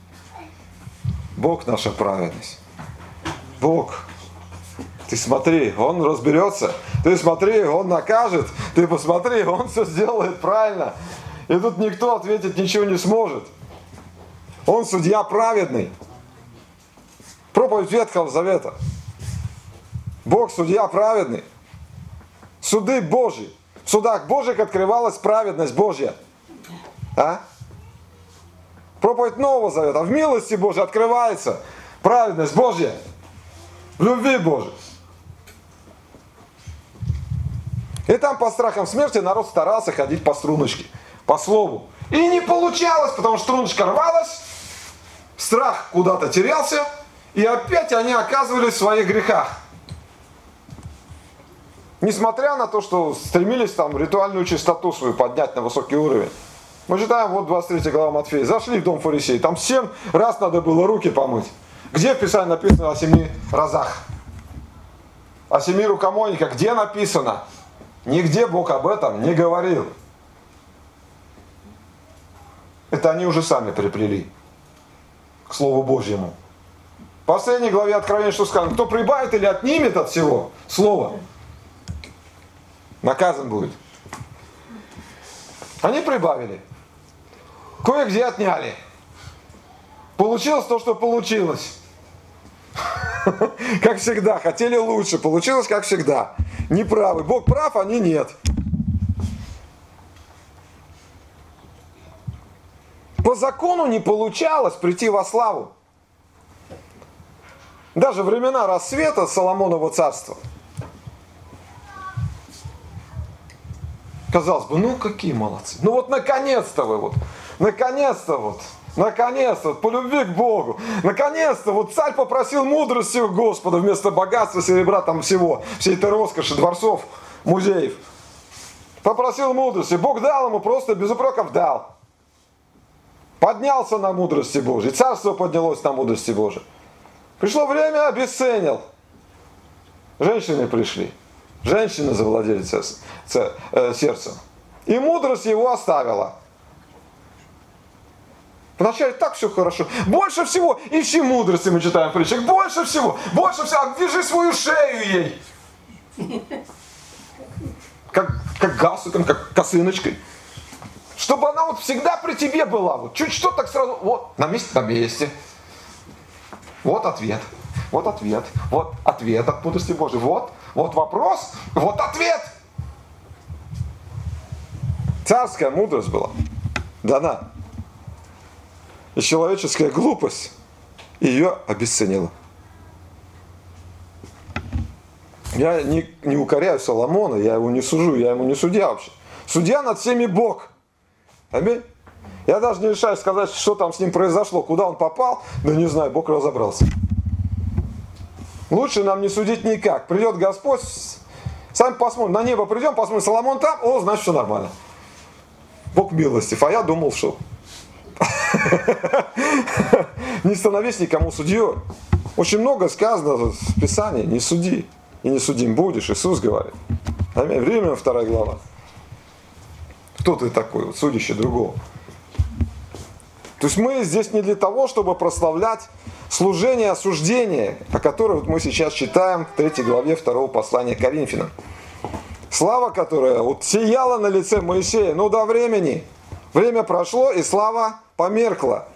Бог наша праведность. Бог. Ты смотри, Он разберется. Ты смотри, Он накажет. Ты посмотри, Он все сделает правильно. И тут никто ответить ничего не сможет. Он судья праведный. Проповедь Ветхого Завета. Бог судья праведный. Суды Божьи. В судах Божьих открывалась праведность Божья. А? Проповедь Нового Завета. В милости Божьей открывается праведность Божья. В любви Божьей. И там по страхам смерти народ старался ходить по струночке, по слову. И не получалось, потому что струночка рвалась, страх куда-то терялся, и опять они оказывались в своих грехах. Несмотря на то, что стремились там ритуальную чистоту свою поднять на высокий уровень. Мы читаем, вот двадцать третья глава Матфея, зашли в дом фарисеев, там семь раз надо было руки помыть. Где в Писании написано о семи разах? О семи рукомойниках где написано? Нигде Бог об этом не говорил. Это они уже сами приплели к Слову Божьему. В последней главе Откровения что сказано? Кто прибавит или отнимет от всего Слова, наказан будет. Они прибавили. Кое-где отняли. Получилось то, что получилось. Как всегда. Хотели лучше. Получилось, как всегда. Неправы. Бог прав, они нет. По закону не получалось прийти во славу. Даже времена рассвета Соломонова царства. Казалось бы, ну какие молодцы. Ну вот наконец-то вы вот. Наконец-то вот. Наконец-то, по любви к Богу. Наконец-то, вот царь попросил мудрости у Господа вместо богатства, серебра, там всего, всей этой роскоши, дворцов, музеев. Попросил мудрости. Бог дал ему, просто без упреков дал. Поднялся на мудрости Божьей. Царство поднялось на мудрости Божьей. Пришло время, обесценил. Женщины пришли. Женщины завладели сердцем. И мудрость его оставила. Вначале так все хорошо. Больше всего, ищи мудрости, мы читаем в притчах. Больше всего, больше всего, обвяжи свою шею ей. Как, как галстуком, как косыночкой. Чтобы она вот всегда при тебе была. Вот чуть что так сразу, вот, на месте, на месте. Вот ответ, вот ответ, вот ответ от мудрости Божией. Вот, вот вопрос, вот ответ. Царская мудрость была дана. И человеческая глупость ее обесценила. Я не, не укоряю Соломона, я его не сужу, я ему не судья вообще. Судья над всеми Бог. Аминь. Я даже не решаю сказать, что там с ним произошло, куда он попал, но не знаю, Бог разобрался. Лучше нам не судить никак. Придет Господь, сами посмотрим, на небо придем, посмотрим, Соломон там, о, значит, все нормально. Бог милостив, а я думал, что... Не становись никому судьей. Очень много сказано в Писании, не суди, и не судим будешь, Иисус говорит. Аминь. Римлянам вторая глава. Кто ты такой, вот, судящий другого? То есть мы здесь не для того, чтобы прославлять служение осуждения, о котором вот мы сейчас читаем в третьей главе второго послания к Коринфянам. Слава, которая вот сияла на лице Моисея, ну до времени. Время прошло, и слава померкла.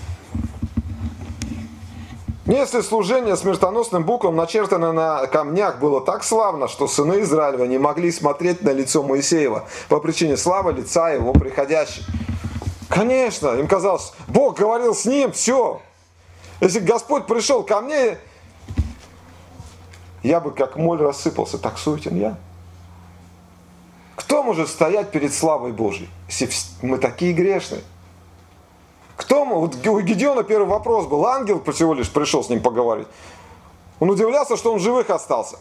Если служение смертоносным буквам, начертанное на камнях, было так славно, что сыны Израилева не могли смотреть на лицо Моисеева по причине славы лица его приходящей. Конечно, им казалось, Бог говорил с ним, все. Если Господь пришел ко мне, я бы как моль рассыпался, так суетен я. Кто может стоять перед славой Божьей, если мы такие грешные? Кто мы? Вот у Гедеона первый вопрос был, ангел всего лишь пришел с ним поговорить. Он удивлялся, что он живых остался.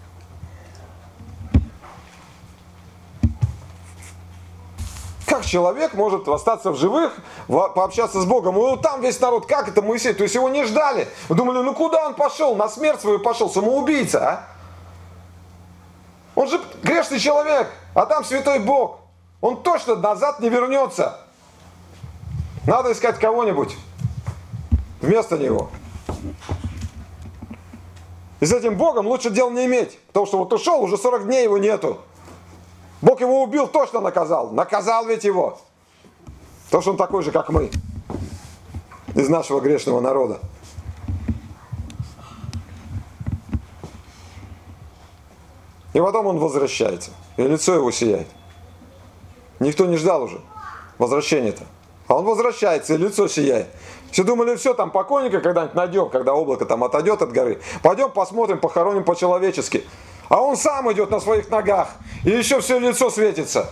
Как человек может остаться в живых, пообщаться с Богом? Ну там весь народ, как это Моисей? То есть его не ждали. Вы думали, ну куда он пошел? На смерть свою пошел, самоубийца, а? Он же грешный человек, а там святой Бог. Он точно назад не вернется. Надо искать кого-нибудь вместо него. И с этим Богом лучше дел не иметь. Потому что вот ушел, уже сорок дней его нету. Бог его убил, точно наказал. Наказал ведь его. Потому что он такой же, как мы. Из нашего грешного народа. И потом он возвращается. И лицо его сияет. Никто не ждал уже возвращения-то. А он возвращается, и лицо сияет. Все думали, все, там покойника когда-нибудь найдем, когда облако там отойдет от горы. Пойдем посмотрим, похороним по-человечески. А он сам идет на своих ногах. И еще все лицо светится.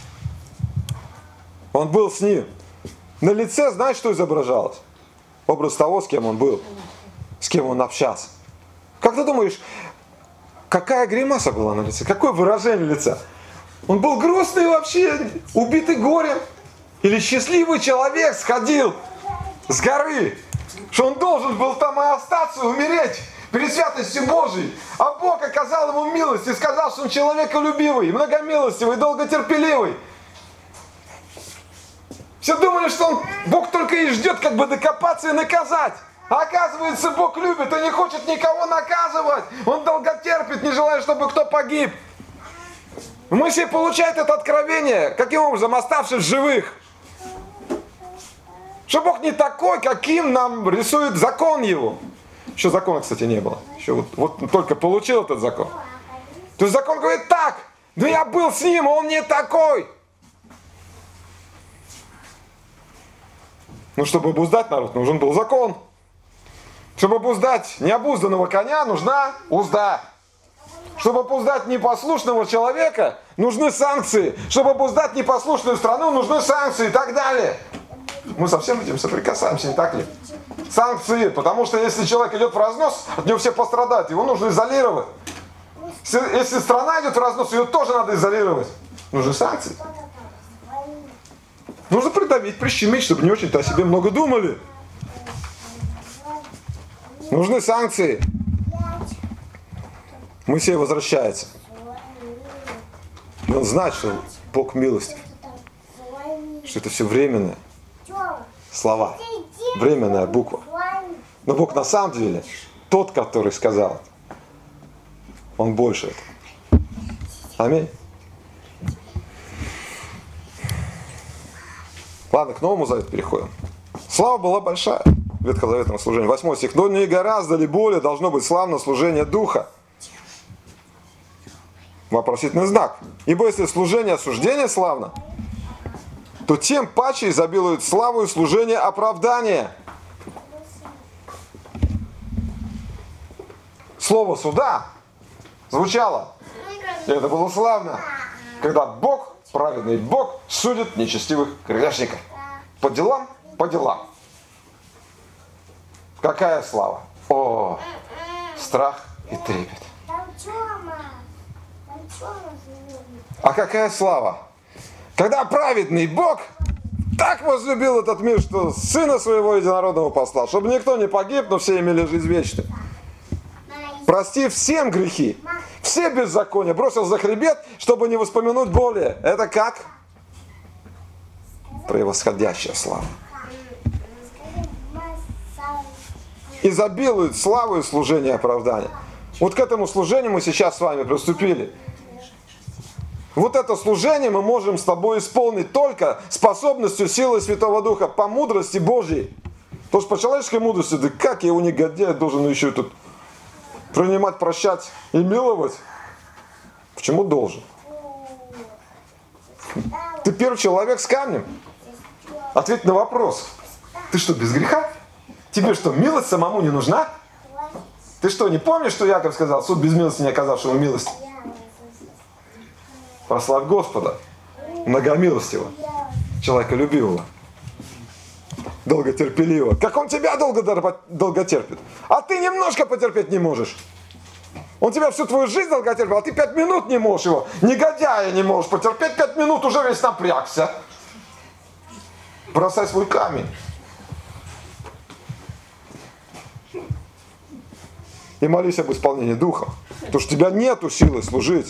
Он был с ним. На лице, знаешь, что изображалось? Образ того, с кем он был. С кем он общался. Как ты думаешь, какая гримаса была на лице? Какое выражение лица? Он был грустный вообще, убитый горем. Или счастливый человек сходил с горы, что он должен был там и остаться, и умереть перед святостью Божией. А Бог оказал ему милость и сказал, что он человеколюбивый, многомилостивый, долготерпеливый. Все думали, что он, Бог только и ждет, как бы докопаться и наказать. А оказывается, Бог любит и не хочет никого наказывать. Он долготерпит, не желая, чтобы кто погиб. Моисей получает это откровение, каким образом, оставшись живых. Что Бог не такой, каким нам рисует закон его. Еще закона, кстати, не было. Еще вот, вот только получил этот закон. То есть закон говорит так, но я был с ним, а он не такой. Ну, чтобы обуздать народ, нужен был закон. Чтобы обуздать необузданного коня, нужна узда. Чтобы обуздать непослушного человека, нужны санкции. Чтобы обуздать непослушную страну, нужны санкции и так далее. Мы со всем этим соприкасаемся, не так ли? Санкции, потому что если человек идет в разнос, от него все пострадают, его нужно изолировать. Если страна идет в разнос, ее тоже надо изолировать. Нужны санкции. Нужно придавить, прищемить, чтобы не очень-то о себе много думали. Нужны санкции. Моисей возвращается. И он знает, что Бог милостив. Что это все временное. Слова. Временная буква. Но Бог на самом деле, тот, который сказал, Он больше этого. Аминь. Ладно, к Новому Завету переходим. Слава была большая в ветхозаветном служении. Восьмой стих. Но не гораздо ли более должно быть славно служение Духа? Вопросительный знак. Ибо если служение осуждения славно, то тем паче изобилует славу и служение оправдания. Слово суда звучало. И это было славно, когда Бог, праведный Бог, судит нечестивых грешников. По делам, по делам. Какая слава? О, страх и трепет. А какая слава? Когда праведный Бог так возлюбил этот мир, что Сына Своего Единородного послал, чтобы никто не погиб, но все имели жизнь вечную. Простив всем грехи, все беззакония, бросил за хребет, чтобы не воспомянуть более. Это как? Превосходящая слава. Изобилует славу и служение оправдания. Вот к этому служению мы сейчас с вами приступили. Вот это служение мы можем с тобой исполнить только способностью силы Святого Духа по мудрости Божьей. Потому что по человеческой мудрости, да как я его негодяй должен еще тут принимать, прощать и миловать? Почему должен? Ты первый человек с камнем. Ответь на вопрос. Ты что, без греха? Тебе что, милость самому не нужна? Ты что, не помнишь, что Яков сказал? Суд без милости не оказавшего милости. Прославь Господа, многомилостивого, человеколюбивого, долготерпеливого. Как Он тебя долго, долго терпит. А ты немножко потерпеть не можешь. Он тебя всю твою жизнь долго терпел, а ты пять минут не можешь его. Негодяя не можешь потерпеть пять минут, уже весь напрягся. Бросай свой камень. И молись об исполнении Духа. Потому что у тебя нету силы служить.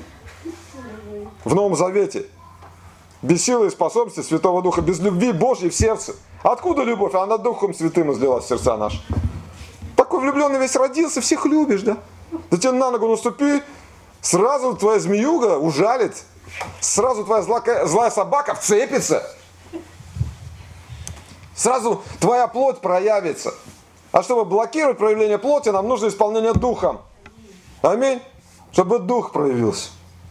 В Новом Завете. Без силы и способности Святого Духа, без любви Божьей в сердце. Откуда любовь? Она Духом Святым излилась в сердца наши. Такой влюбленный весь родился, всех любишь, да? Да тебе на ногу наступи, сразу твоя змеюга ужалит, сразу твоя злая, злая собака вцепится, сразу твоя плоть проявится. А чтобы блокировать проявление плоти, нам нужно исполнение Духом. Аминь. Чтобы Дух проявился.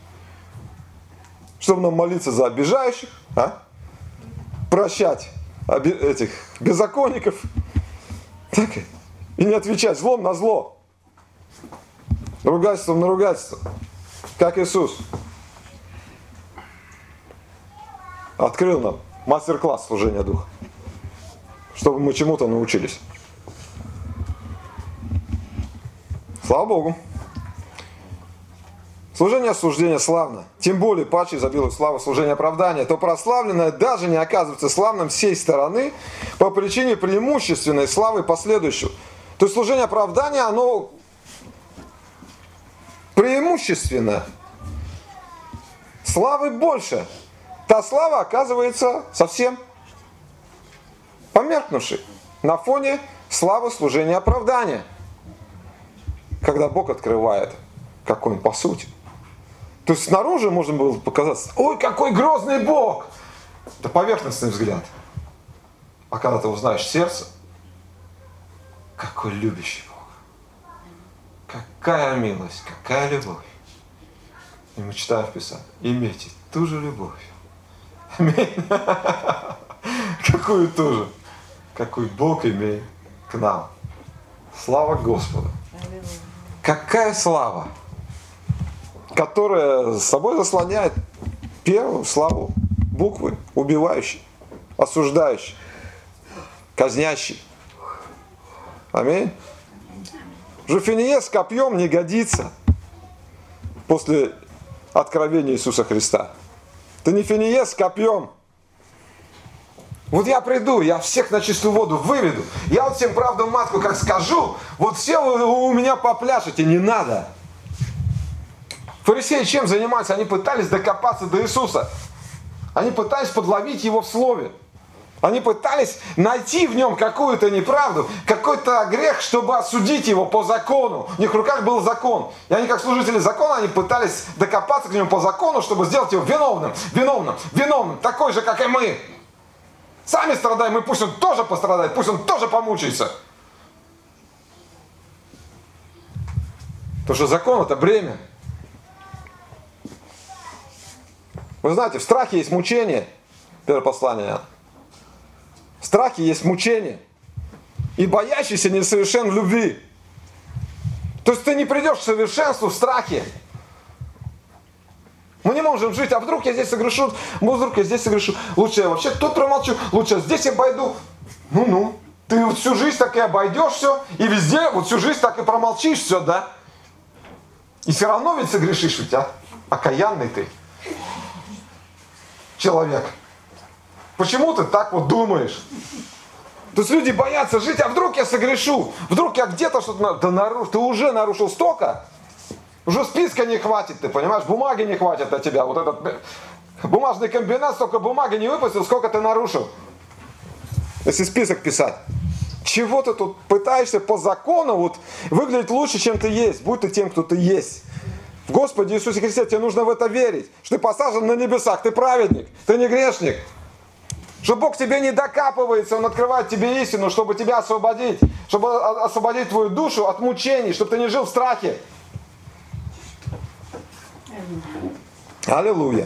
Чтобы нам молиться за обижающих, а? Прощать оби- этих беззаконников, так, и не отвечать злом на зло, ругательством на ругательство, как Иисус открыл нам мастер-класс служения Духа, чтобы мы чему-то научились. Слава Богу. Служение осуждения славно, тем более паче изобилует слава служения оправдания, то прославленное даже не оказывается славным всей стороны по причине преимущественной славы последующего. То есть служение оправдания, оно преимущественно. Славы больше. Та слава оказывается совсем померкнувшей на фоне славы служения оправдания. Когда Бог открывает, какой Он по сути. То есть снаружи можно было показаться, ой, какой грозный Бог! Это поверхностный взгляд. А когда ты узнаешь сердце, какой любящий Бог. Какая милость, какая любовь. И мы читаем в Писании, имейте ту же любовь. Аминь. Какую ту же? Какой Бог имеет к нам. Слава Господу. Какая слава, которая с собой заслоняет первую славу буквы, убивающей, осуждающей, казнящей. Аминь. Же Финиес с копьем не годится после откровения Иисуса Христа. Ты не Финиес с копьем. Вот я приду, я всех на чистую воду выведу. Я вот всем правду матку как скажу, вот все у меня попляшете, не надо. Фарисеи чем занимались? Они пытались докопаться до Иисуса. Они пытались подловить Его в Слове. Они пытались найти в Нем какую-то неправду, какой-то грех, чтобы осудить Его по закону. У них в руках был закон. И они, как служители закона, они пытались докопаться к Нему по закону, чтобы сделать Его виновным, виновным, виновным, такой же, как и мы. Сами страдаем, и пусть Он тоже пострадает, пусть Он тоже помучается. Потому что закон – это бремя. Вы знаете, в страхе есть мучение. Первое послание Иоанна. В страхе есть мучение. И боящийся несовершен в любви. То есть ты не придешь к совершенству в страхе. Мы не можем жить, а вдруг я здесь согрешу, вдруг я здесь согрешу. Лучше я вообще тут промолчу, лучше я здесь обойду. Ну-ну. Ты вот всю жизнь так и обойдешь все, и везде вот всю жизнь так и промолчишь все, да? И все равно ведь согрешишь, ведь, а? Окаянный ты человек. Почему ты так вот думаешь? То есть люди боятся жить, а вдруг я согрешу? Вдруг я где-то что-то... Да наруш... Ты уже нарушил столько, уже списка не хватит, ты понимаешь? Бумаги не хватит от тебя. Вот этот бумажный комбинат, столько бумаги не выпустил, сколько ты нарушил. Если список писать. Чего ты тут пытаешься по закону вот выглядеть лучше, чем ты есть? Будь ты тем, кто ты есть. В Господе Иисусе Христе тебе нужно в это верить. Что ты посажен на небесах, ты праведник, ты не грешник. Что Бог тебе не докапывается, Он открывает тебе истину, чтобы тебя освободить. Чтобы освободить твою душу от мучений, чтобы ты не жил в страхе. Аллилуйя.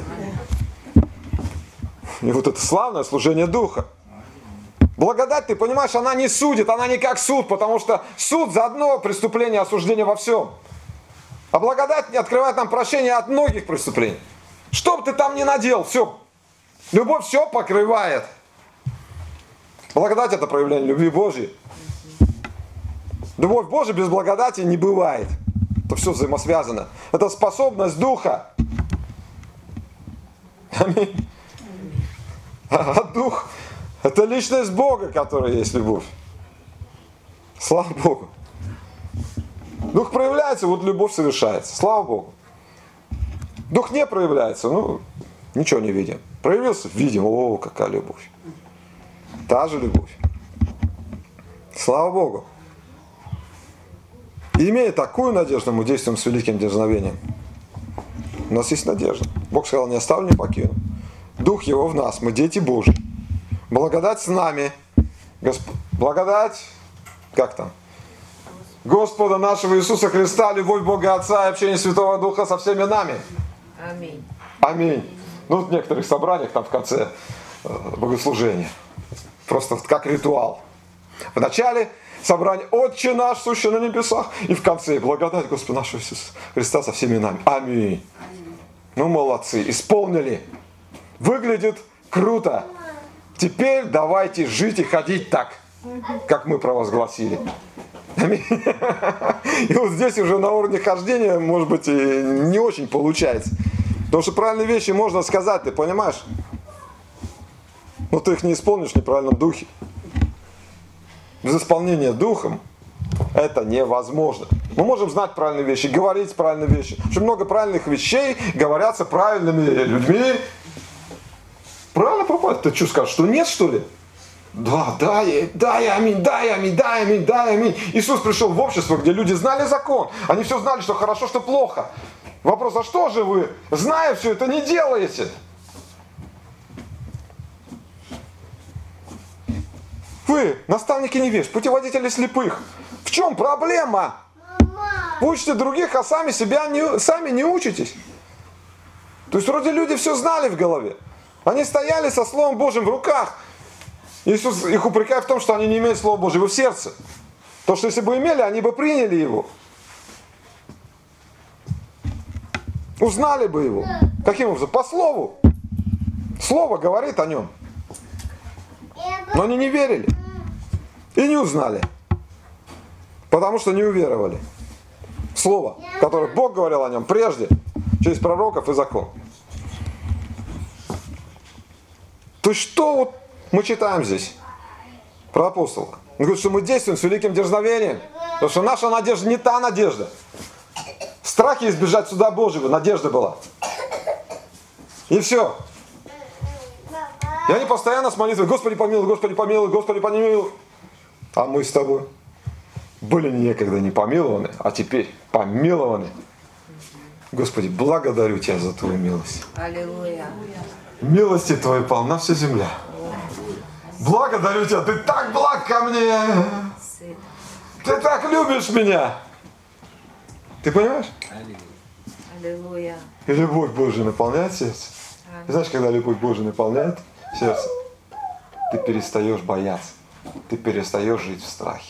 И вот это славное служение Духа. Благодать, ты понимаешь, она не судит, она не как суд, потому что суд за одно преступление, осуждение во всем. А благодать открывает нам прощение от многих преступлений. Что бы ты там ни наделал, все. Любовь все покрывает. Благодать — это проявление любви Божьей. Любовь Божия без благодати не бывает. Это все взаимосвязано. Это способность Духа. Аминь. А Дух — это личность Бога, которая есть любовь. Слава Богу. Дух проявляется, вот любовь совершается. Слава Богу. Дух не проявляется, ну, ничего не видим. Проявился, видим, о, какая любовь. Та же любовь. Слава Богу. И имея такую надежду, мы действуем с великим дерзновением. У нас есть надежда. Бог сказал, не оставлю, не покину. Дух Его в нас, мы дети Божьи. Благодать с нами. Госп... Благодать, как там? Господа нашего Иисуса Христа, любовь Бога Отца и общение Святого Духа со всеми нами. Аминь. Аминь. Ну, в некоторых собраниях там в конце богослужения. Просто как ритуал. В начале собрания «Отче наш, сущий на небесах», и в конце «Благодать Господа нашего Иисуса Христа со всеми нами». Аминь. Ну, молодцы, исполнили. Выглядит круто. Теперь давайте жить и ходить так, как мы провозгласили. Аминь. И вот здесь уже на уровне хождения, может быть, и не очень получается. Потому что правильные вещи можно сказать, ты понимаешь? Но ты их не исполнишь в неправильном духе. Без исполнения духом это невозможно. Мы можем знать правильные вещи, говорить правильные вещи. Очень много правильных вещей говорятся правильными людьми. Правильно проповедь? Ты что скажешь, что нет, что ли? Да, да, да, аминь, да, аминь, да, аминь, да, аминь. Иисус пришел в общество, где люди знали закон. Они все знали, что хорошо, что плохо. Вопрос, а что же вы, зная все это, не делаете? Вы, наставники невеж, путеводители слепых. В чем проблема? Вы учите других, а сами себя не, сами не учитесь. То есть вроде люди все знали в голове. Они стояли со Словом Божьим в руках. Иисус их упрекает в том, что они не имеют Слова Божьего в сердце. То, что если бы имели, они бы приняли его. Узнали бы его. Каким образом? По Слову. Слово говорит о нем. Но они не верили. И не узнали. Потому что не уверовали. Слово, которое Бог говорил о нем прежде, через пророков и закон. То есть что вот мы читаем здесь про апостола? Он говорит, что мы действуем с великим дерзновением. Потому что наша надежда не та надежда. В страхе избежать суда Божьего надежда была. И все. И они постоянно с молитвой: Господи помилуй, Господи помилуй, Господи помилуй. А мы с тобой были некогда не помилованы, а теперь помилованы. Господи, благодарю Тебя за Твою милость. Аллилуйя. Милости Твоей полна вся земля. Благодарю Тебя, Ты так благ ко мне. Ты так любишь меня. Ты понимаешь? Аллилуйя. И любовь Божия наполняет сердце. И знаешь, когда любовь Божия наполняет сердце, ты перестаешь бояться. Ты перестаешь жить в страхе.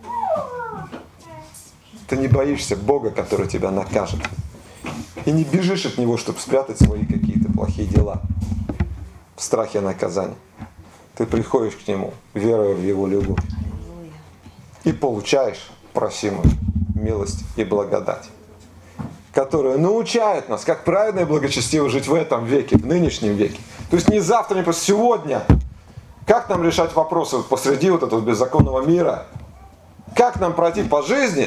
Ты не боишься Бога, который тебя накажет. И не бежишь от Него, чтобы спрятать свои какие-то плохие дела в страхе наказания. Ты приходишь к Нему, веруя в Его любовь. И получаешь просимую милость и благодать, которая научает нас, как праведно и благочестиво жить в этом веке, в нынешнем веке. То есть не завтра, не просто сегодня. Как нам решать вопросы посреди вот этого беззаконного мира? Как нам пройти по жизни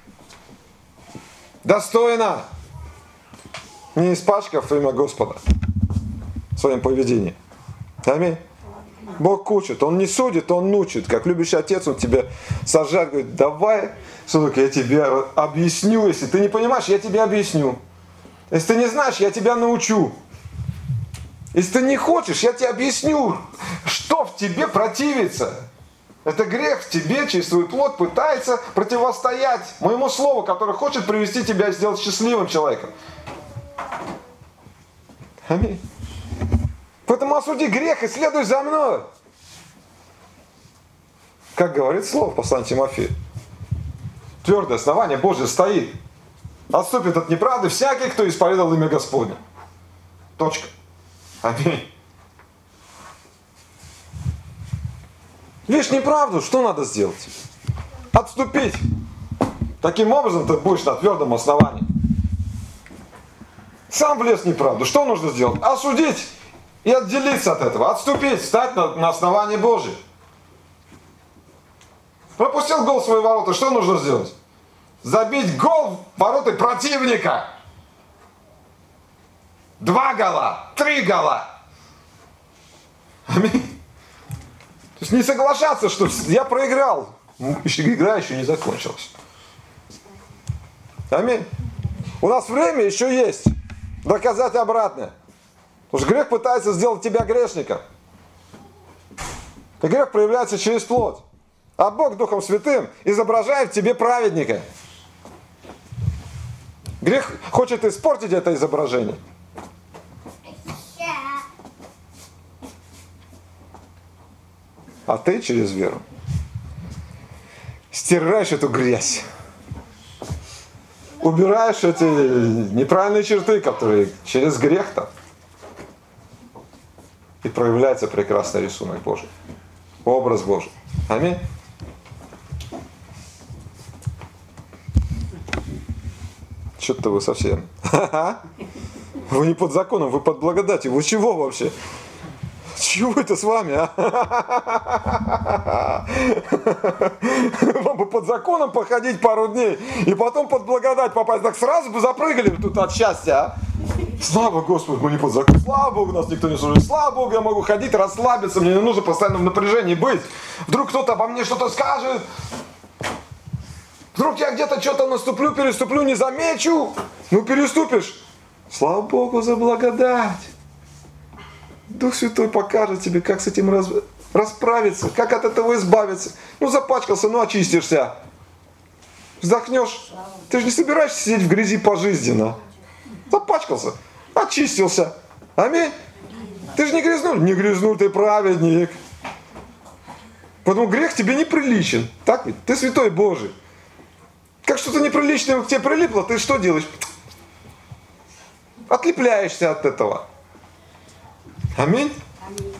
достойно, не испачкав имя Господа в своем поведении? Аминь. Бог учит, Он не судит, Он учит. Как любящий отец, Он тебе сажает, говорит, давай, сынок, я тебе объясню. Если ты не понимаешь, я тебе объясню. Если ты не знаешь, я тебя научу. Если ты не хочешь, я тебе объясню, что в тебе противится. Это грех в тебе, через свой плоть пытается противостоять моему слову, которое хочет привести тебя и сделать счастливым человеком. Аминь. Поэтому осуди грех и следуй за мной. Как говорит слово в послании Тимофею. Твердое основание Божье стоит. Отступит от неправды всякий, кто исповедал имя Господне. Точка. Аминь. Видишь неправду, что надо сделать? Отступить. Таким образом ты будешь на твердом основании. Сам влез в неправду. Что нужно сделать? Осудить и отделиться от этого. Отступить, встать на, на основании Божьем. Пропустил гол в свои ворота. Что нужно сделать? Забить гол в ворота противника. Два гола, три гола. Аминь. То есть не соглашаться, что я проиграл. Игра еще не закончилась. Аминь. У нас время еще есть доказать обратное. Потому что грех пытается сделать тебя грешником. И грех проявляется через плоть. А Бог Духом Святым изображает в тебе праведника. Грех хочет испортить это изображение. А ты через веру стираешь эту грязь. Убираешь эти неправильные черты, которые через грех-то. И проявляется прекрасный рисунок Божий. Образ Божий. Аминь. Что-то вы совсем. Вы не под законом, вы под благодатью. Вы чего вообще? Чего это с вами, а? Вам бы под законом походить пару дней и потом под благодать попасть. Так сразу бы запрыгали тут от счастья, а? Слава Господу, мы не под законом. Слава Богу, нас никто не служит. Слава Богу, я могу ходить, расслабиться. Мне не нужно постоянно в напряжении быть. Вдруг кто-то обо мне что-то скажет. Вдруг я где-то что-то наступлю, переступлю, не замечу. Ну переступишь. Слава Богу за благодать. Дух Святой покажет тебе, как с этим раз, расправиться, как от этого избавиться. Ну, запачкался, ну, очистишься. Вздохнешь. Ты же не собираешься сидеть в грязи пожизненно. Запачкался, очистился. Аминь. Ты же не грязнул? Не грязнул, ты праведник. Поэтому грех тебе неприличен. Так ведь? Ты святой Божий. Как что-то неприличное к тебе прилипло, ты что делаешь? Отлепляешься от этого. Аминь. Аминь.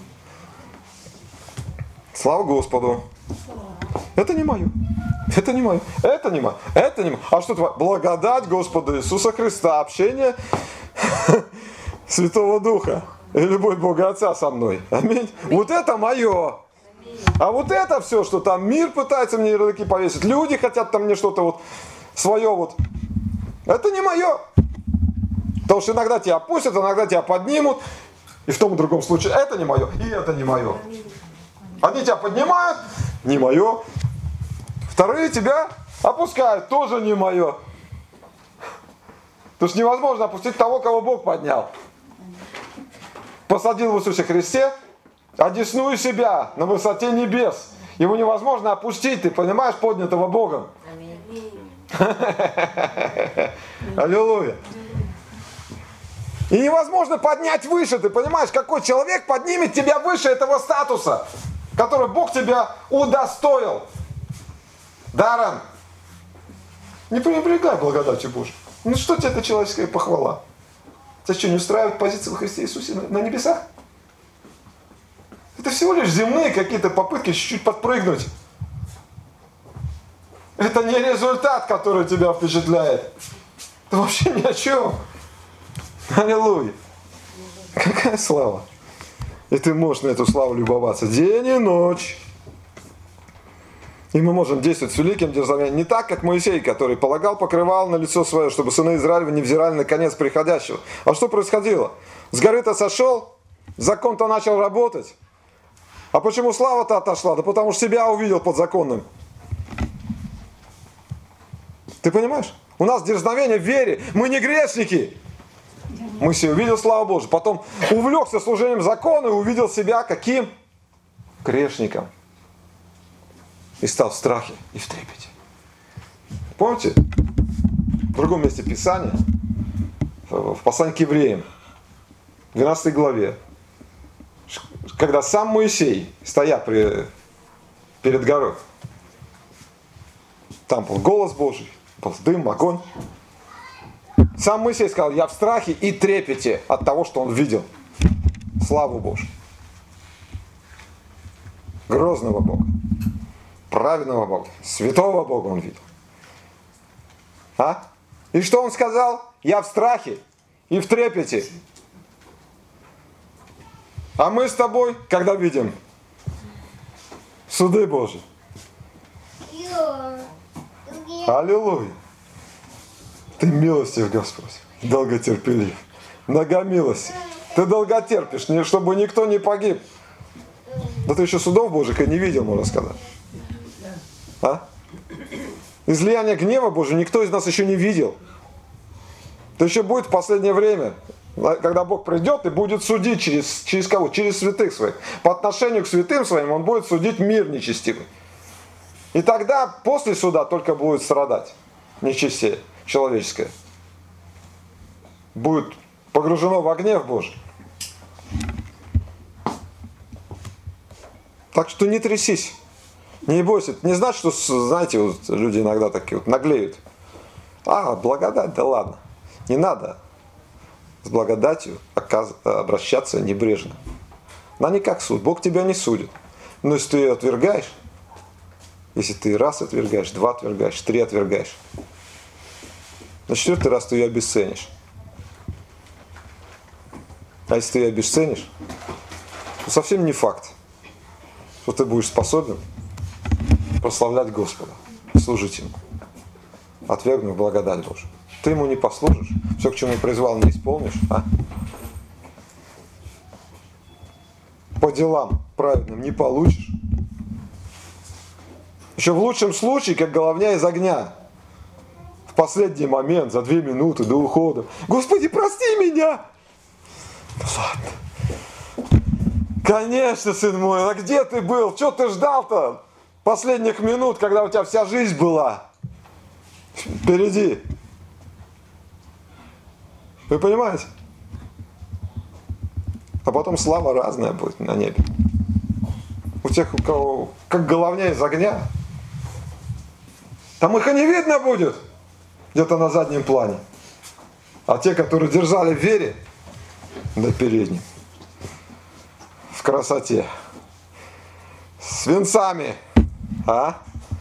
Слава Господу. Это не мое. Это не мое. Это не мое. Это не мое. А что твое? Благодать Господа Иисуса Христа, общение Святого Духа и любовь Бога Отца со мной. Аминь. Вот это мое. А вот это все, что там мир пытается мне ярлыки повесить, люди хотят там мне что-то вот свое вот. Это не мое. Потому что иногда тебя опустят, иногда тебя поднимут. И в том и другом случае это не мое, и это не мое. Одни тебя поднимают, не мое. Вторые тебя опускают, тоже не мое. Потому что невозможно опустить того, кого Бог поднял. Посадил в Иисусе Христе, одесную себя на высоте небес. Его невозможно опустить, ты понимаешь, поднятого Богом. Аллилуйя. И невозможно поднять выше, ты понимаешь, какой человек поднимет тебя выше этого статуса, который Бог тебя удостоил. Даром. Не пренебрегай благодатью Божьей. Ну что тебе это человеческая похвала? Тебя что, не устраивает позиция во Христе Иисусе на небесах? Это всего лишь земные какие-то попытки чуть-чуть подпрыгнуть. Это не результат, который тебя впечатляет. Это вообще ни о чем. Аллилуйя. Какая слава. И ты можешь на эту славу любоваться день и ночь. И мы можем действовать с великим дерзновением не так, как Моисей, который полагал покрывал на лицо свое, чтобы сыны Израилева не взирали на конец приходящего. А что происходило? С горы-то сошел, закон-то начал работать. А почему слава-то отошла? Да потому что себя увидел подзаконным. Ты понимаешь? У нас дерзновение в вере. Мы не грешники. Моисей увидел славу Божию. Потом увлекся служением закона и увидел себя каким? Грешником. И стал в страхе и в трепете. Помните? В другом месте Писания, в послании к евреям, в двенадцатой главе, когда сам Моисей, стоя при, перед горой, там был голос Божий, был дым, огонь. Сам Моисей сказал: я в страхе и трепете от того, что он видел славу Божию. Грозного Бога. Праведного Бога, святого Бога он видел. А? И что он сказал? Я в страхе и в трепете. А мы с тобой, когда видим суды Божьи? Аллилуйя. Ты милостив, Господь, долготерпелив, многомилостив. Ты долготерпишь, чтобы никто не погиб. Да ты еще судов Божьих и не видел, можно сказать. А? Излияние гнева Божьего никто из нас еще не видел. Это еще будет в последнее время, когда Бог придет и будет судить через, через кого? Через святых своих. По отношению к святым своим Он будет судить мир нечестивый. И тогда после суда только будет страдать нечестие человеческое. Будет погружено во гнев Божий. Так что не трясись. Не бойся, это не значит, что, знаете, вот люди иногда такие вот наглеют. А, благодать, да ладно. Не надо с благодатью обращаться небрежно. Она не как суд, Бог тебя не судит. Но если ты ее отвергаешь, если ты раз отвергаешь, два отвергаешь, три отвергаешь, на четвертый раз ты ее обесценишь. А если ты ее обесценишь, то совсем не факт, что ты будешь способен прославлять Господа, служить Ему, отвергнув благодать Божию. Ты Ему не послужишь, все, к чему призвал, не исполнишь, а? По делам праведным не получишь. Еще в лучшем случае, как головня из огня, в последний момент, за две минуты до ухода: Господи, прости меня! Ну ладно. Конечно, сын мой, а где ты был? Что ты ждал-то? Последних минут, когда у тебя вся жизнь была впереди. Вы понимаете? А потом слава разная будет на небе. У тех, у кого как головня из огня. Там их и не видно будет. Где-то на заднем плане. А те, которые держали в вере, на переднем. В красоте. С венцами. А?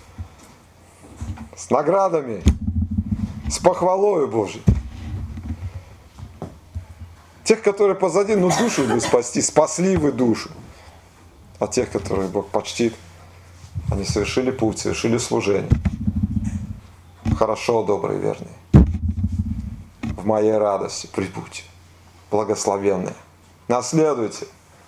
С наградами. С похвалою Божией. Тех, которые позади, ну душу вы спасти, спасли вы душу. А тех, которые Бог почтит, они совершили путь, совершили служение. Хорошо, добрые, верные. В моей радости прибудьте, благословенные. Наследуйте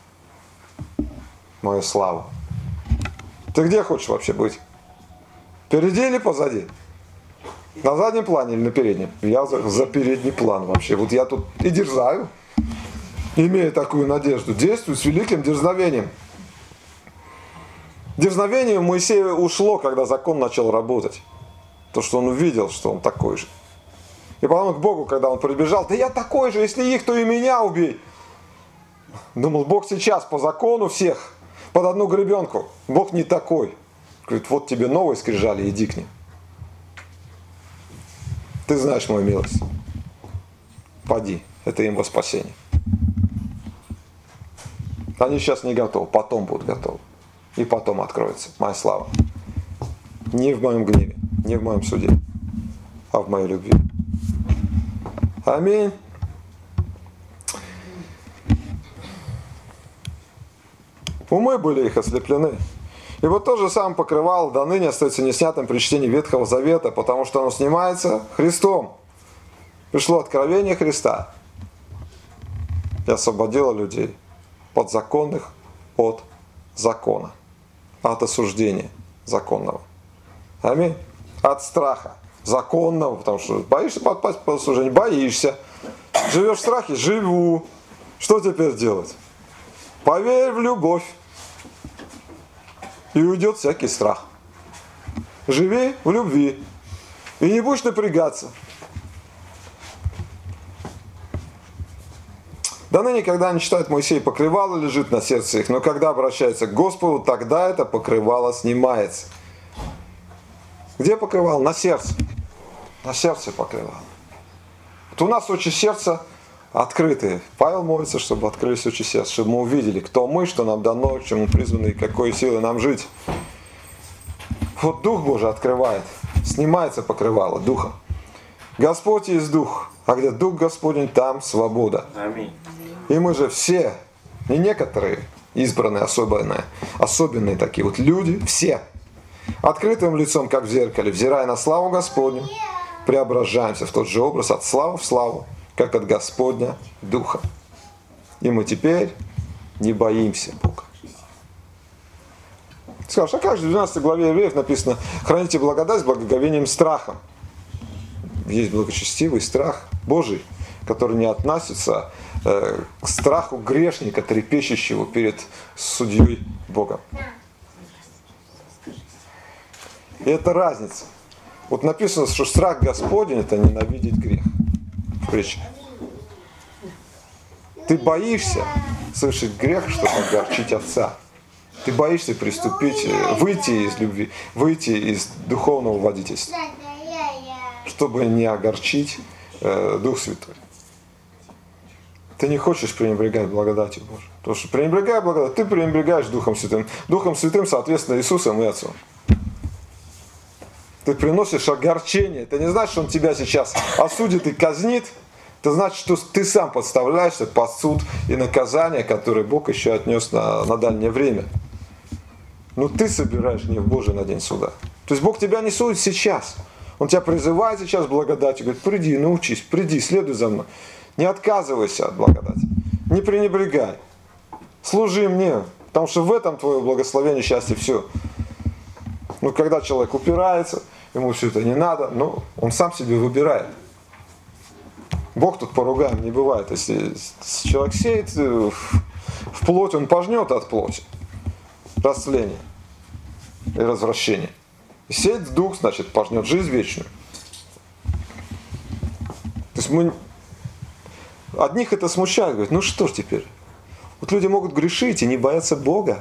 мою славу. Ты где хочешь вообще быть? Впереди или позади? На заднем плане или на переднем? Я за, за передний план вообще. Вот я тут и дерзаю, имея такую надежду. Действую с великим дерзновением. Дерзновение у Моисея ушло, когда закон начал работать. То, что он увидел, что он такой же. И потом к Богу, когда он прибежал, да я такой же, если их, то и меня убей. Думал, Бог сейчас по закону всех под одну гребенку. Бог не такой. Говорит, вот тебе новые скрижали, иди к ним. Ты знаешь мою милость. Поди, это им во спасение. Они сейчас не готовы, потом будут готовы. И потом откроется моя слава. Не в моем гневе, не в моем суде, а в моей любви. Аминь. Умы были их ослеплены. И вот то же самое покрывало до ныне остается неснятым при чтении Ветхого Завета, потому что оно снимается Христом. Пришло откровение Христа и освободило людей подзаконных от закона, от осуждения законного. Аминь. От страха законного, потому что боишься подпасть под осуждение, боишься. Живешь в страхе, живу. Что теперь делать? Поверь в любовь, и уйдет всякий страх. Живи в любви, и не будешь напрягаться. Да ныне, когда они читают Моисей, покрывало лежит на сердце их, но когда обращаются к Господу, тогда это покрывало снимается. Где покрывало? На сердце. На сердце покрывало. Вот у нас очи сердца открытые. Павел молится, чтобы открылись очи сердца, чтобы мы увидели, кто мы, что нам дано, к чему призваны и какой силой нам жить. Вот Дух Божий открывает, снимается покрывало Духа. Господь есть Дух, а где Дух Господень, там свобода. Аминь. И мы же все, не некоторые избранные, особенные, особенные такие вот люди, все, открытым лицом, как в зеркале, взирая на славу Господню, преображаемся в тот же образ от славы в славу, как от Господня Духа. И мы теперь не боимся Бога. Скажешь, а как же в двенадцатой главе Евреев написано: храните благодать с благоговением страхом. Есть благочестивый страх Божий, который не относится э, к страху грешника, трепещущего перед судьей Богом. И это разница. Вот написано, что страх Господень — это ненавидеть грех. В притче. Ты боишься совершить грех, чтобы огорчить Отца. Ты боишься приступить, выйти из любви, выйти из духовного водительства, чтобы не огорчить э, Дух Святой. Ты не хочешь пренебрегать благодатью Божией. Потому что пренебрегая благодать, ты пренебрегаешь Духом Святым. Духом Святым, соответственно, Иисусом и Отцом. Ты приносишь огорчение. Это не значит, что Он тебя сейчас осудит и казнит. Это значит, что ты сам подставляешься под суд и наказание, которое Бог еще отнес на, на дальнее время. Но ты собираешь гнев Божий на день суда. То есть Бог тебя не судит сейчас. Он тебя призывает сейчас благодатью. Говорит, приди, научись, приди, следуй за мной. Не отказывайся от благодати. Не пренебрегай. Служи мне. Потому что в этом твое благословение, счастье, все. Ну, когда человек упирается, ему все это не надо, но он сам себе выбирает. Бог тут поругаем не бывает. Если человек сеет в плоть, он пожнет от плоти. Растление и развращение. И сеет в дух, значит, пожнет жизнь вечную. То есть мы... Одних это смущает, говорят, ну что ж теперь? Вот люди могут грешить и не бояться Бога.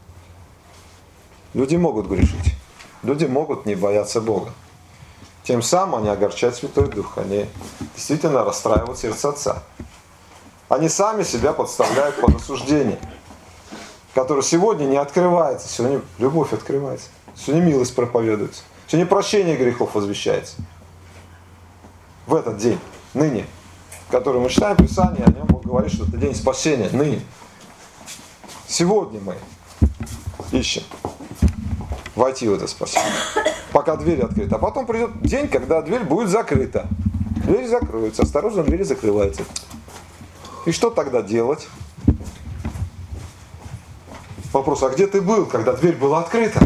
Люди могут грешить. Люди могут не бояться Бога. Тем самым они огорчают Святой Дух. Они действительно расстраивают сердце Отца. Они сами себя подставляют под осуждение, которое сегодня не открывается. Сегодня любовь открывается. Сегодня милость проповедуется. Сегодня прощение грехов возвещается. В этот день, ныне, который мы читаем Писание, о нем Бог говорит, что это день спасения, ныне. Сегодня мы ищем войти в это спасение, пока дверь открыта. А потом придет день, когда дверь будет закрыта. Дверь закроется, осторожно, дверь закрывается. И что тогда делать? Вопрос, а где ты был, когда дверь была открыта?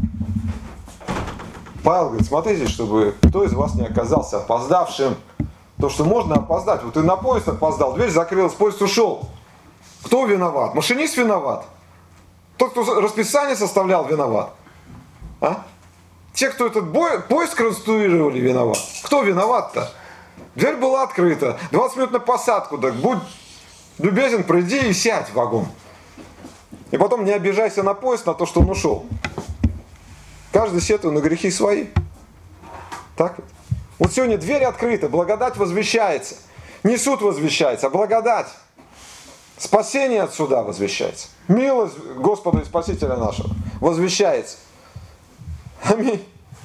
Павел говорит, смотрите, чтобы кто из вас не оказался опоздавшим. То, что можно опоздать. Вот ты на поезд опоздал, дверь закрылась, поезд ушел. Кто виноват? Машинист виноват? Тот, кто расписание составлял, виноват? А? Те, кто этот бой, поезд конструировали, виноват. Кто виноват-то? Дверь была открыта. двадцать минут на посадку. Так будь любезен, приди и сядь в вагон. И потом не обижайся на поезд, на то, что он ушел. Каждый сетует на грехи свои. Так вот. Вот сегодня дверь открыта, благодать возвещается. Не суд возвещается, а благодать. Спасение от суда возвещается. Милость Господа и Спасителя нашего возвещается. Аминь.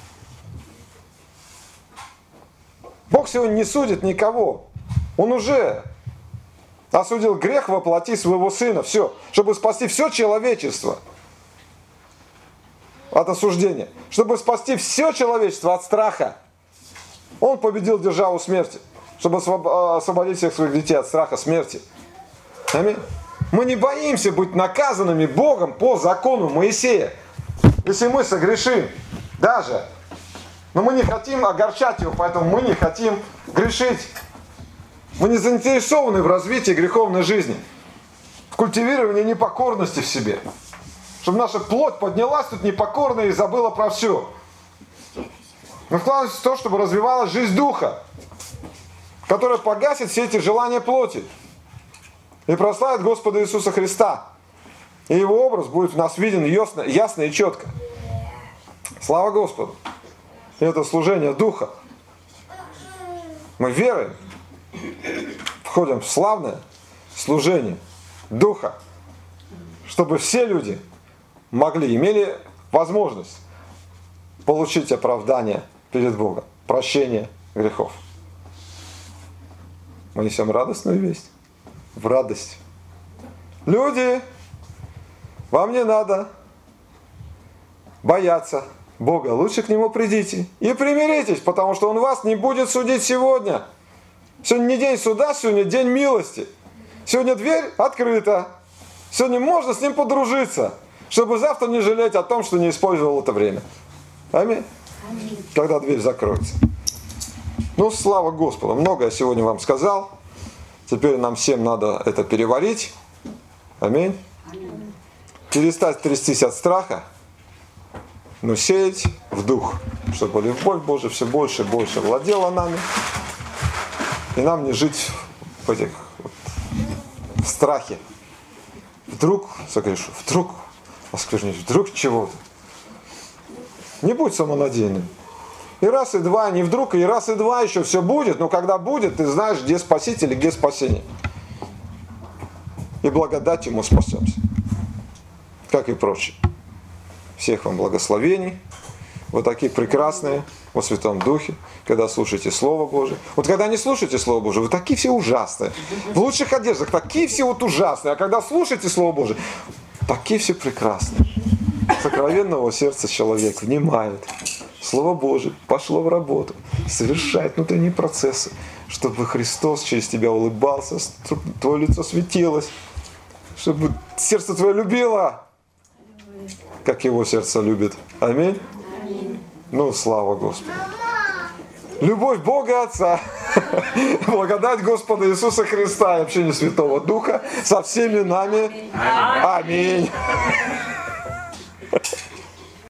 Бог сегодня не судит никого. Он уже осудил грех во плоти своего Сына. Все. Чтобы спасти все человечество от осуждения. Чтобы спасти все человечество от страха. Он победил державу смерти. Чтобы освободить всех своих детей от страха смерти. Аминь. Мы не боимся быть наказанными Богом по закону Моисея. Если мы согрешим. Даже. Но мы не хотим огорчать его, поэтому мы не хотим грешить. Мы не заинтересованы в развитии греховной жизни. В культивировании непокорности в себе. Чтобы наша плоть поднялась тут непокорная и забыла про все. Мы вкладываемся в то, чтобы развивалась жизнь Духа, которая погасит все эти желания плоти и прославит Господа Иисуса Христа. И Его образ будет в нас виден ясно, ясно и четко. Слава Господу! И это служение Духа. Мы верой входим в славное служение Духа, чтобы все люди могли, имели возможность получить оправдание перед Богом, прощение грехов. Мы несем радостную весть. В радость. Люди, вам не надо бояться Бога. Лучше к Нему придите и примиритесь, потому что Он вас не будет судить сегодня. Сегодня не день суда, сегодня день милости. Сегодня дверь открыта. Сегодня можно с Ним подружиться, чтобы завтра не жалеть о том, что не использовал это время. Аминь. Аминь. Когда дверь закроется. Ну, слава Господу. Много я сегодня вам сказал. Теперь нам всем надо это переварить. Аминь. Аминь. Перестать трястись от страха, но сеять в дух, чтобы любовь Божия все больше и больше владела нами. И нам не жить в этих вот, в страхе. Вдруг согрешу, вдруг осквернюсь, вдруг чего-то. Не будь самонадеянным. И раз, и два, не вдруг, и раз, и два еще все будет, но когда будет, ты знаешь, где Спаситель и где спасение. И благодатью мы спасемся. Как и прочее. Всех вам благословений. Вот такие прекрасные во Святом Духе, когда слушаете Слово Божие. Вот когда не слушаете Слово Божие, вы такие все ужасные. В лучших одеждах такие все вот ужасные. А когда слушаете Слово Божие, такие все прекрасные. Сокровенного сердца человек внимает. Слово Божие пошло в работу, совершает внутренние процессы, чтобы Христос через тебя улыбался, твое лицо светилось, чтобы сердце твое любило, как его сердце любит. Аминь. Аминь. Ну, слава Господу. Любовь Бога Отца, благодать Господа Иисуса Христа и общение Святого Духа со всеми нами. Аминь. Аминь.